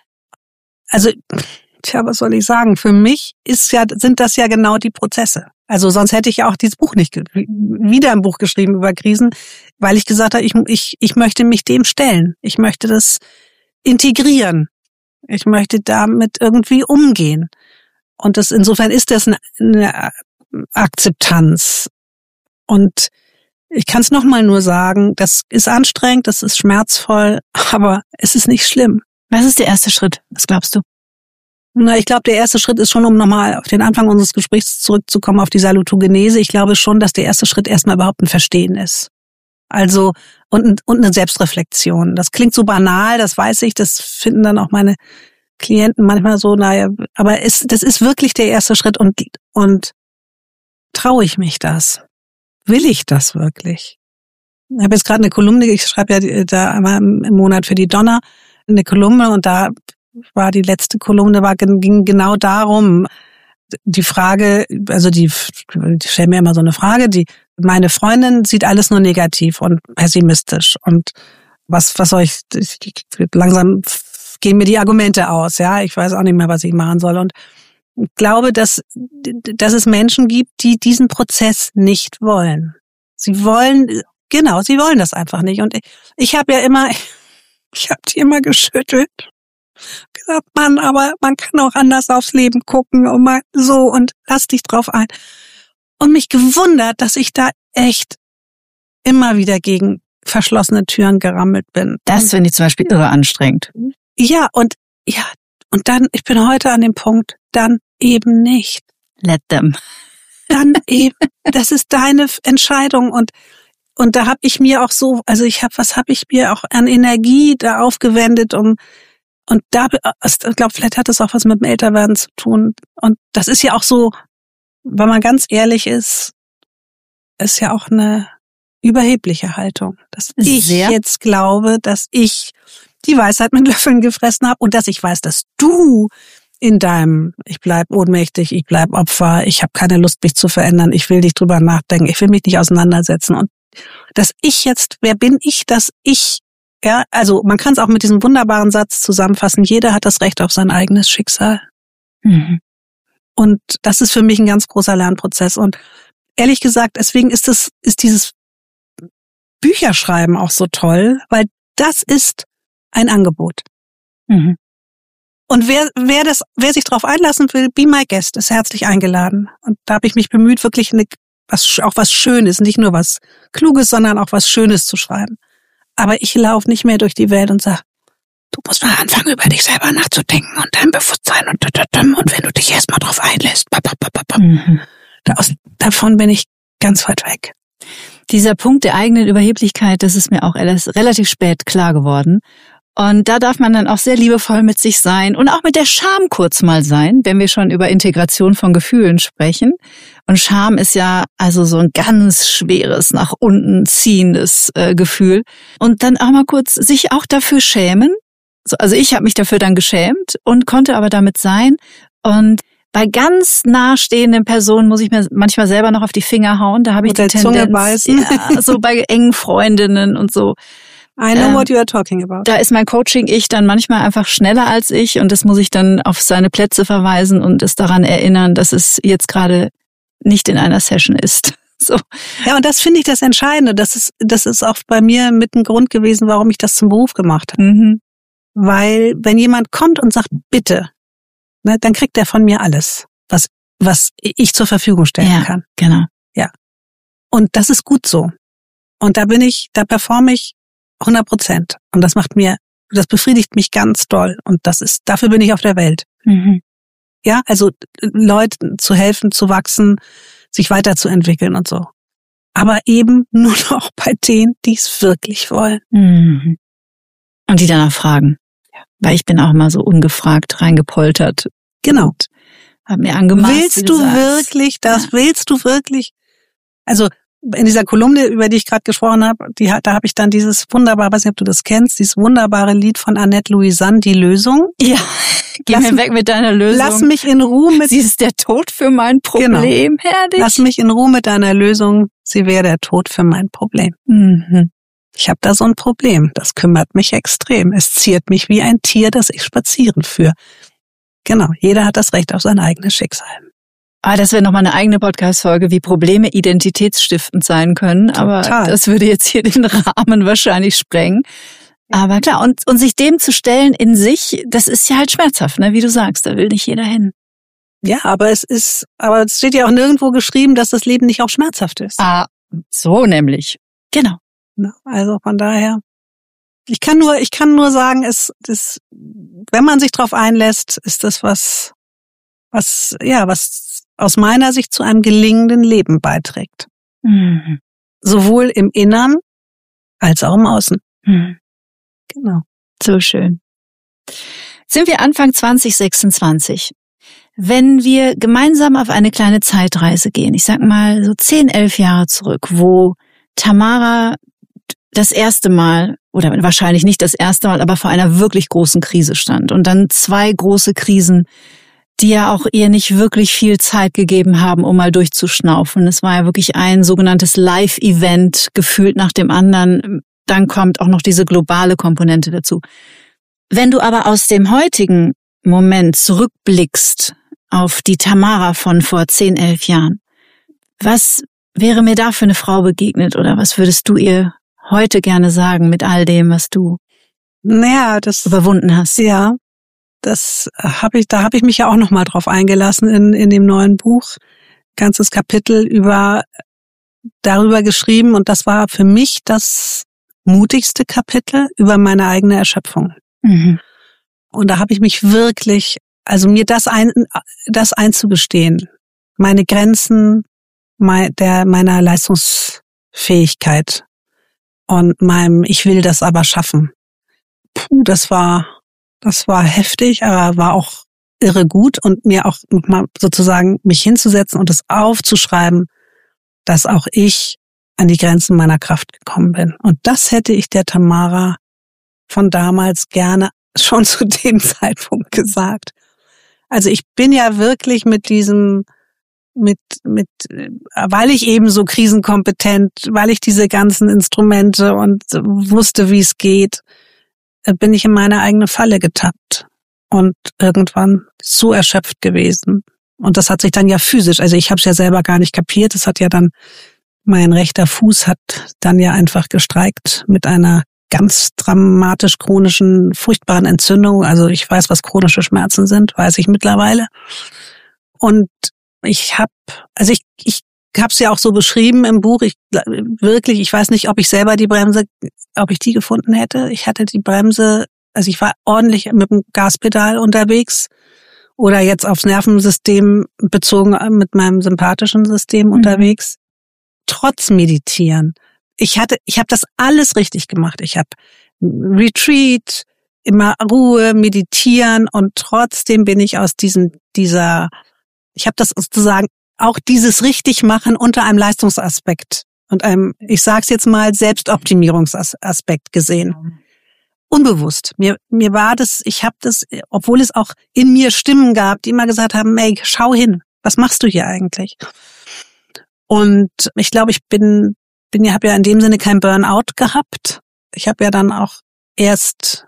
Also, tja, was soll ich sagen? Für mich ist ja, sind das ja genau die Prozesse. Also sonst hätte ich ja auch dieses Buch nicht, wieder ein Buch geschrieben über Krisen, weil ich gesagt habe, ich, ich, ich möchte mich dem stellen. Ich möchte das integrieren. Ich möchte damit irgendwie umgehen. Und das, insofern ist das eine, eine Akzeptanz. Und ich kann es nochmal nur sagen, das ist anstrengend, das ist schmerzvoll, aber es ist nicht schlimm. Was ist der erste Schritt? Was glaubst du? Na, ich glaube, der erste Schritt ist schon, um nochmal auf den Anfang unseres Gesprächs zurückzukommen, auf die Salutogenese. Ich glaube schon, dass der erste Schritt erstmal überhaupt ein Verstehen ist. Also, und, und eine Selbstreflexion. Das klingt so banal, das weiß ich, das finden dann auch meine Klienten manchmal so, naja, aber es, das ist wirklich der erste Schritt und, und traue ich mich das? Will ich das wirklich? Ich habe jetzt gerade eine Kolumne, ich schreibe ja da einmal im Monat für die Donna eine Kolumne und da war die letzte Kolumne, war, ging genau darum, die Frage, also die, die stellen mir immer so eine Frage, die, meine Freundin sieht alles nur negativ und pessimistisch und was, was soll ich, ich, ich langsam gehen mir die Argumente aus, ja. Ich weiß auch nicht mehr, was ich machen soll. Und ich glaube, dass, dass es Menschen gibt, die diesen Prozess nicht wollen. Sie wollen, genau, sie wollen das einfach nicht. Und ich, ich habe ja immer, ich habe die immer geschüttelt. Gesagt, Mann, aber man kann auch anders aufs Leben gucken und mal so und lass dich drauf ein. Und mich gewundert, dass ich da echt immer wieder gegen verschlossene Türen gerammelt bin. Das finde ich zum Beispiel irre anstrengend. Ja, und ja, und dann, ich bin heute an dem Punkt, dann eben nicht. Let them. Dann eben, das ist deine Entscheidung und und da habe ich mir auch so, also ich habe, was habe ich mir auch an Energie da aufgewendet, um und da, ich glaube, vielleicht hat das auch was mit dem Älterwerden zu tun. Und das ist ja auch so, wenn man ganz ehrlich ist, ist ja auch eine überhebliche Haltung, dass ich Sehr. jetzt glaube, dass ich die Weisheit mit Löffeln gefressen habe und dass ich weiß, dass du in deinem, ich bleib ohnmächtig, ich bleib Opfer, ich habe keine Lust, mich zu verändern, ich will nicht drüber nachdenken, ich will mich nicht auseinandersetzen. Und dass ich jetzt, wer bin ich, dass ich, ja, also man kann es auch mit diesem wunderbaren Satz zusammenfassen, jeder hat das Recht auf sein eigenes Schicksal. Mhm. Und das ist für mich ein ganz großer Lernprozess. Und ehrlich gesagt, deswegen ist es, ist dieses Bücherschreiben auch so toll, weil das ist ein Angebot. Mhm. Und wer, wer das, wer sich darauf einlassen will, be my guest, ist herzlich eingeladen. Und da habe ich mich bemüht, wirklich eine, was, auch was Schönes, nicht nur was Kluges, sondern auch was Schönes zu schreiben. Aber ich laufe nicht mehr durch die Welt und sage, du musst mal anfangen, über dich selber nachzudenken und dein Bewusstsein und und wenn du dich erstmal drauf einlässt. Mhm. Da aus, davon bin ich ganz weit weg. Dieser Punkt der eigenen Überheblichkeit, das ist mir auch erst relativ spät klar geworden. Und da darf man dann auch sehr liebevoll mit sich sein und auch mit der Scham kurz mal sein, wenn wir schon über Integration von Gefühlen sprechen. Und Scham ist ja also so ein ganz schweres, nach unten ziehendes äh, Gefühl. Und dann auch mal kurz sich auch dafür schämen. Also ich habe mich dafür dann geschämt und konnte aber damit sein. Und bei ganz nahestehenden Personen muss ich mir manchmal selber noch auf die Finger hauen. Da habe ich die Tendenz, Zunge beißen. Ja, so bei engen Freundinnen und so. I know ähm, what you are talking about. Da ist mein Coaching-Ich dann manchmal einfach schneller als ich und das muss ich dann auf seine Plätze verweisen und es daran erinnern, dass es jetzt gerade nicht in einer Session ist. So. Ja, und das finde ich das Entscheidende. Das ist, das ist auch bei mir mit ein Grund gewesen, warum ich das zum Beruf gemacht habe. Mhm. Weil wenn jemand kommt und sagt, bitte, ne, dann kriegt er von mir alles, was, was ich zur Verfügung stellen Ja, kann. genau. Ja. Und das ist gut so. Und da bin ich, da performe ich hundert Prozent. Und das macht mir, das befriedigt mich ganz doll. Und das ist, dafür bin ich auf der Welt. Mhm. Ja, also Leuten zu helfen, zu wachsen, sich weiterzuentwickeln und so. Aber eben nur noch bei denen, die es wirklich wollen. Mhm. Und die danach fragen. Ja. Weil ich bin auch mal so ungefragt reingepoltert. Genau. Und hab mir angemaßt. Willst wie du sagst. wirklich das? Ja. Willst du wirklich? Also in dieser Kolumne, über die ich gerade gesprochen habe, die, da habe ich dann dieses wunderbare, weiß nicht, ob du das kennst, dieses wunderbare Lied von Annette Louisanne, Die Lösung. Ja, geh Lass mir weg mit deiner Lösung. Lass mich in Ruhe mit, Sie ist der Tod für mein Problem, herrlich. lass mich in Ruhe mit deiner Lösung. Sie wäre der Tod für mein Problem. Mhm. Ich habe da so ein Problem. Das kümmert mich extrem. Es ziert mich wie ein Tier, das ich spazieren führe. Genau. Jeder hat das Recht auf sein eigenes Schicksal. Ah, das wäre nochmal eine eigene Podcast-Folge, wie Probleme identitätsstiftend sein können. Aber Total. das würde jetzt hier den Rahmen wahrscheinlich sprengen. Aber klar, und, und sich dem zu stellen in sich, das ist ja halt schmerzhaft, ne? Wie du sagst, da will nicht jeder hin. Ja, aber es ist, aber es steht ja auch nirgendwo geschrieben, dass das Leben nicht auch schmerzhaft ist. Ah, so nämlich. Genau. Also von daher, ich kann nur, ich kann nur sagen, es, das, wenn man sich drauf einlässt, ist das was, was, ja, was aus meiner Sicht zu einem gelingenden Leben beiträgt. Mhm. Sowohl im Innern als auch im Außen. Mhm. Genau. So schön. Sind wir Anfang zwanzig sechsundzwanzig. Wenn wir gemeinsam auf eine kleine Zeitreise gehen, ich sag mal so zehn, elf Jahre zurück, wo Tamara das erste Mal, oder wahrscheinlich nicht das erste Mal, aber vor einer wirklich großen Krise stand und dann zwei große Krisen, die ja auch ihr nicht wirklich viel Zeit gegeben haben, um mal durchzuschnaufen. Es war ja wirklich ein sogenanntes Live-Event, gefühlt nach dem anderen, dann kommt auch noch diese globale Komponente dazu. Wenn du aber aus dem heutigen Moment zurückblickst auf die Tamara von vor zehn, elf Jahren, was wäre mir da für eine Frau begegnet oder was würdest du ihr heute gerne sagen mit all dem, was du naja, das, überwunden hast? Ja, das habe ich, da habe ich mich ja auch noch mal drauf eingelassen in in dem neuen Buch, ganzes Kapitel über darüber geschrieben und das war für mich das mutigste Kapitel über meine eigene Erschöpfung. Mhm. Und da habe ich mich wirklich, also mir das ein, das einzugestehen, meine Grenzen mein, der meiner Leistungsfähigkeit und meinem, ich will das aber schaffen. Puh, das war, das war heftig, aber war auch irre gut und mir auch nochmal sozusagen mich hinzusetzen und es aufzuschreiben, dass auch ich an die Grenzen meiner Kraft gekommen bin. Und das hätte ich der Tamara von damals gerne schon zu dem Zeitpunkt gesagt. Also ich bin ja wirklich mit diesem, mit, mit, weil ich eben so krisenkompetent, weil ich diese ganzen Instrumente und wusste, wie es geht, bin ich in meine eigene Falle getappt und irgendwann so erschöpft gewesen. Und das hat sich dann ja physisch, also ich habe es ja selber gar nicht kapiert, es hat ja dann, mein rechter Fuß hat dann ja einfach gestreikt mit einer ganz dramatisch chronischen, furchtbaren Entzündung. Also ich weiß, was chronische Schmerzen sind, weiß ich mittlerweile. Und ich habe, also ich, ich habe es ja auch so beschrieben im Buch. Ich wirklich, ich weiß nicht, ob ich selber die Bremse, ob ich die gefunden hätte. Ich hatte die Bremse, also ich war ordentlich mit dem Gaspedal unterwegs oder jetzt aufs Nervensystem bezogen mit meinem sympathischen System mhm. unterwegs. Trotz Meditieren. Ich hatte, ich habe das alles richtig gemacht. Ich habe Retreat, immer Ruhe, meditieren und trotzdem bin ich aus diesem, dieser, ich habe das sozusagen auch dieses Richtigmachen unter einem Leistungsaspekt und einem, ich sag's jetzt mal, Selbstoptimierungsaspekt gesehen. Unbewusst. Mir, mir war das, ich habe das, obwohl es auch in mir Stimmen gab, die immer gesagt haben, ey, schau hin, was machst du hier eigentlich? Und ich glaube, ich bin, bin ja, habe ja in dem Sinne kein Burnout gehabt. Ich habe ja dann auch erst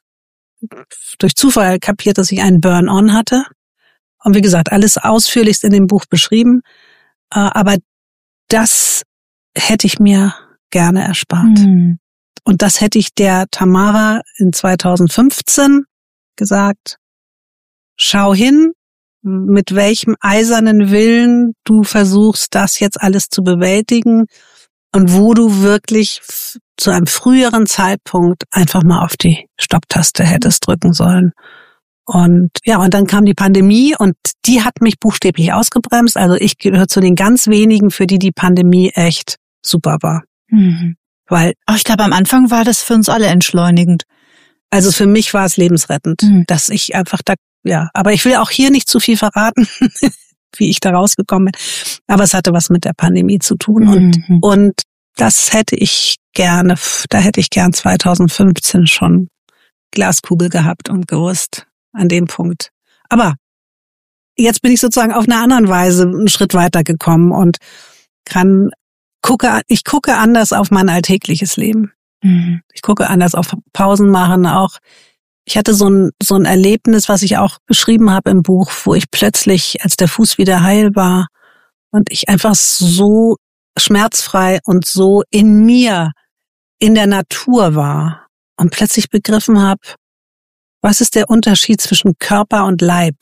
durch Zufall kapiert, dass ich einen Burn-on hatte. Und wie gesagt, alles ausführlichst in dem Buch beschrieben. Aber das hätte ich mir gerne erspart. Mhm. Und das hätte ich der Tamara in zweitausendfünfzehn gesagt, schau hin, mit welchem eisernen Willen du versuchst, das jetzt alles zu bewältigen und wo du wirklich zu einem früheren Zeitpunkt einfach mal auf die Stopptaste hättest drücken sollen. Und ja, und dann kam die Pandemie und die hat mich buchstäblich ausgebremst. Also ich gehöre zu den ganz wenigen, für die die Pandemie echt super war. Mhm. Weil, oh, ich glaube, am Anfang war das für uns alle entschleunigend. Also für mich war es lebensrettend, mhm. dass ich einfach da, ja, aber ich will auch hier nicht zu viel verraten, wie ich da rausgekommen bin. Aber es hatte was mit der Pandemie zu tun und, mhm. und das hätte ich gerne, da hätte ich gern zweitausendfünfzehn schon Glaskugel gehabt und gewusst an dem Punkt. Aber jetzt bin ich sozusagen auf einer anderen Weise einen Schritt weiter gekommen und kann, gucke, ich gucke anders auf mein alltägliches Leben. Mhm. Ich gucke anders auf Pausen machen auch. Ich hatte so ein, so ein Erlebnis, was ich auch beschrieben habe im Buch, wo ich plötzlich, als der Fuß wieder heil war und ich einfach so schmerzfrei und so in mir, in der Natur war und plötzlich begriffen habe, was ist der Unterschied zwischen Körper und Leib?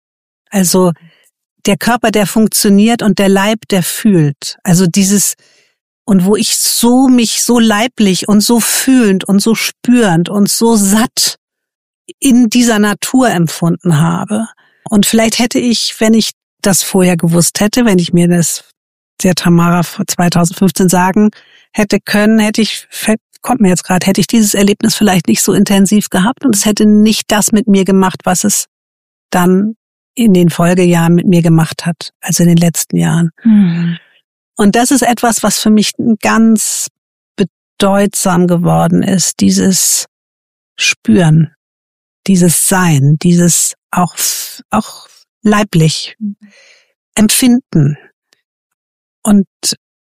Also der Körper, der funktioniert und der Leib, der fühlt. Also dieses, und wo ich so mich so leiblich und so fühlend und so spürend und so satt in dieser Natur empfunden habe. Und vielleicht hätte ich, wenn ich das vorher gewusst hätte, wenn ich mir das der Tamara zweitausendfünfzehn sagen hätte können, hätte ich, kommt mir jetzt gerade, hätte ich dieses Erlebnis vielleicht nicht so intensiv gehabt und es hätte nicht das mit mir gemacht, was es dann in den Folgejahren mit mir gemacht hat, also in den letzten Jahren. Mhm. Und das ist etwas, was für mich ganz bedeutsam geworden ist, dieses Spüren, dieses Sein, dieses auch, auch leiblich Empfinden. Und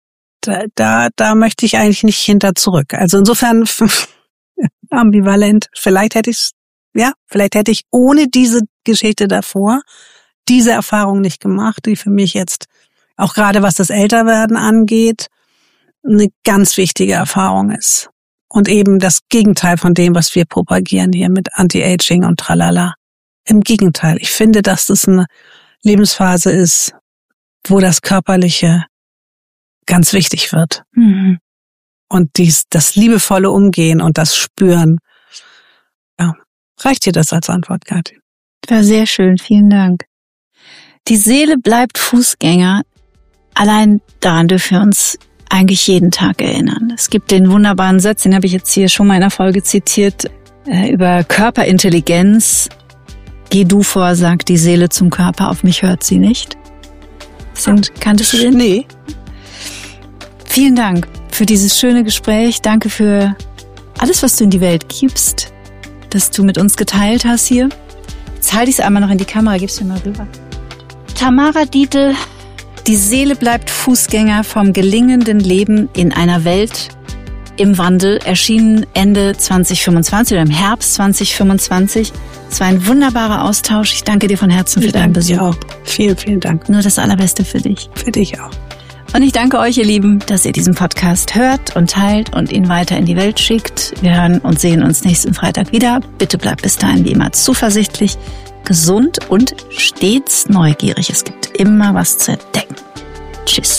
da, da, da möchte ich eigentlich nicht hinter zurück. Also insofern ambivalent. Vielleicht hätte ich, ja, vielleicht hätte ich ohne diese Geschichte davor diese Erfahrung nicht gemacht, die für mich jetzt auch gerade was das Älterwerden angeht, eine ganz wichtige Erfahrung ist. Und eben das Gegenteil von dem, was wir propagieren hier mit Anti-Aging und tralala. Im Gegenteil. Ich finde, dass das eine Lebensphase ist, wo das Körperliche ganz wichtig wird. Mhm. Und dies, das liebevolle Umgehen und das Spüren. Ja, reicht dir das als Antwort, Kathi? War sehr schön, vielen Dank. Die Seele bleibt Fußgänger. Allein daran dürfen wir uns eigentlich jeden Tag erinnern. Es gibt den wunderbaren Satz, den habe ich jetzt hier schon mal in einer Folge zitiert, äh, über Körperintelligenz. Geh du vor, sagt die Seele zum Körper, auf mich hört sie nicht. Sind, kanntest du den? Nee. Vielen Dank für dieses schöne Gespräch. Danke für alles, was du in die Welt gibst, dass du mit uns geteilt hast hier. Jetzt halte ich es einmal noch in die Kamera, gib's mir mal rüber. Tamara Dietl, die Seele bleibt Fußgänger vom gelingenden Leben in einer Welt im Wandel, erschienen Ende zwanzig fünfundzwanzig oder im Herbst zwanzig fünfundzwanzig. Es war ein wunderbarer Austausch. Ich danke dir von Herzen für deinen Besuch. Auch. Vielen, vielen Dank. Nur das Allerbeste für dich. Für dich auch. Und ich danke euch, ihr Lieben, dass ihr diesen Podcast hört und teilt und ihn weiter in die Welt schickt. Wir hören und sehen uns nächsten Freitag wieder. Bitte bleibt bis dahin wie immer zuversichtlich, gesund und stets neugierig. Es gibt immer was zu entdecken. Tschüss.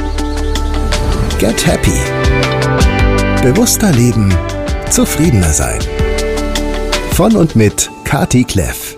Get Happy. Bewusster leben, zufriedener sein. Von und mit Kathi Kleff.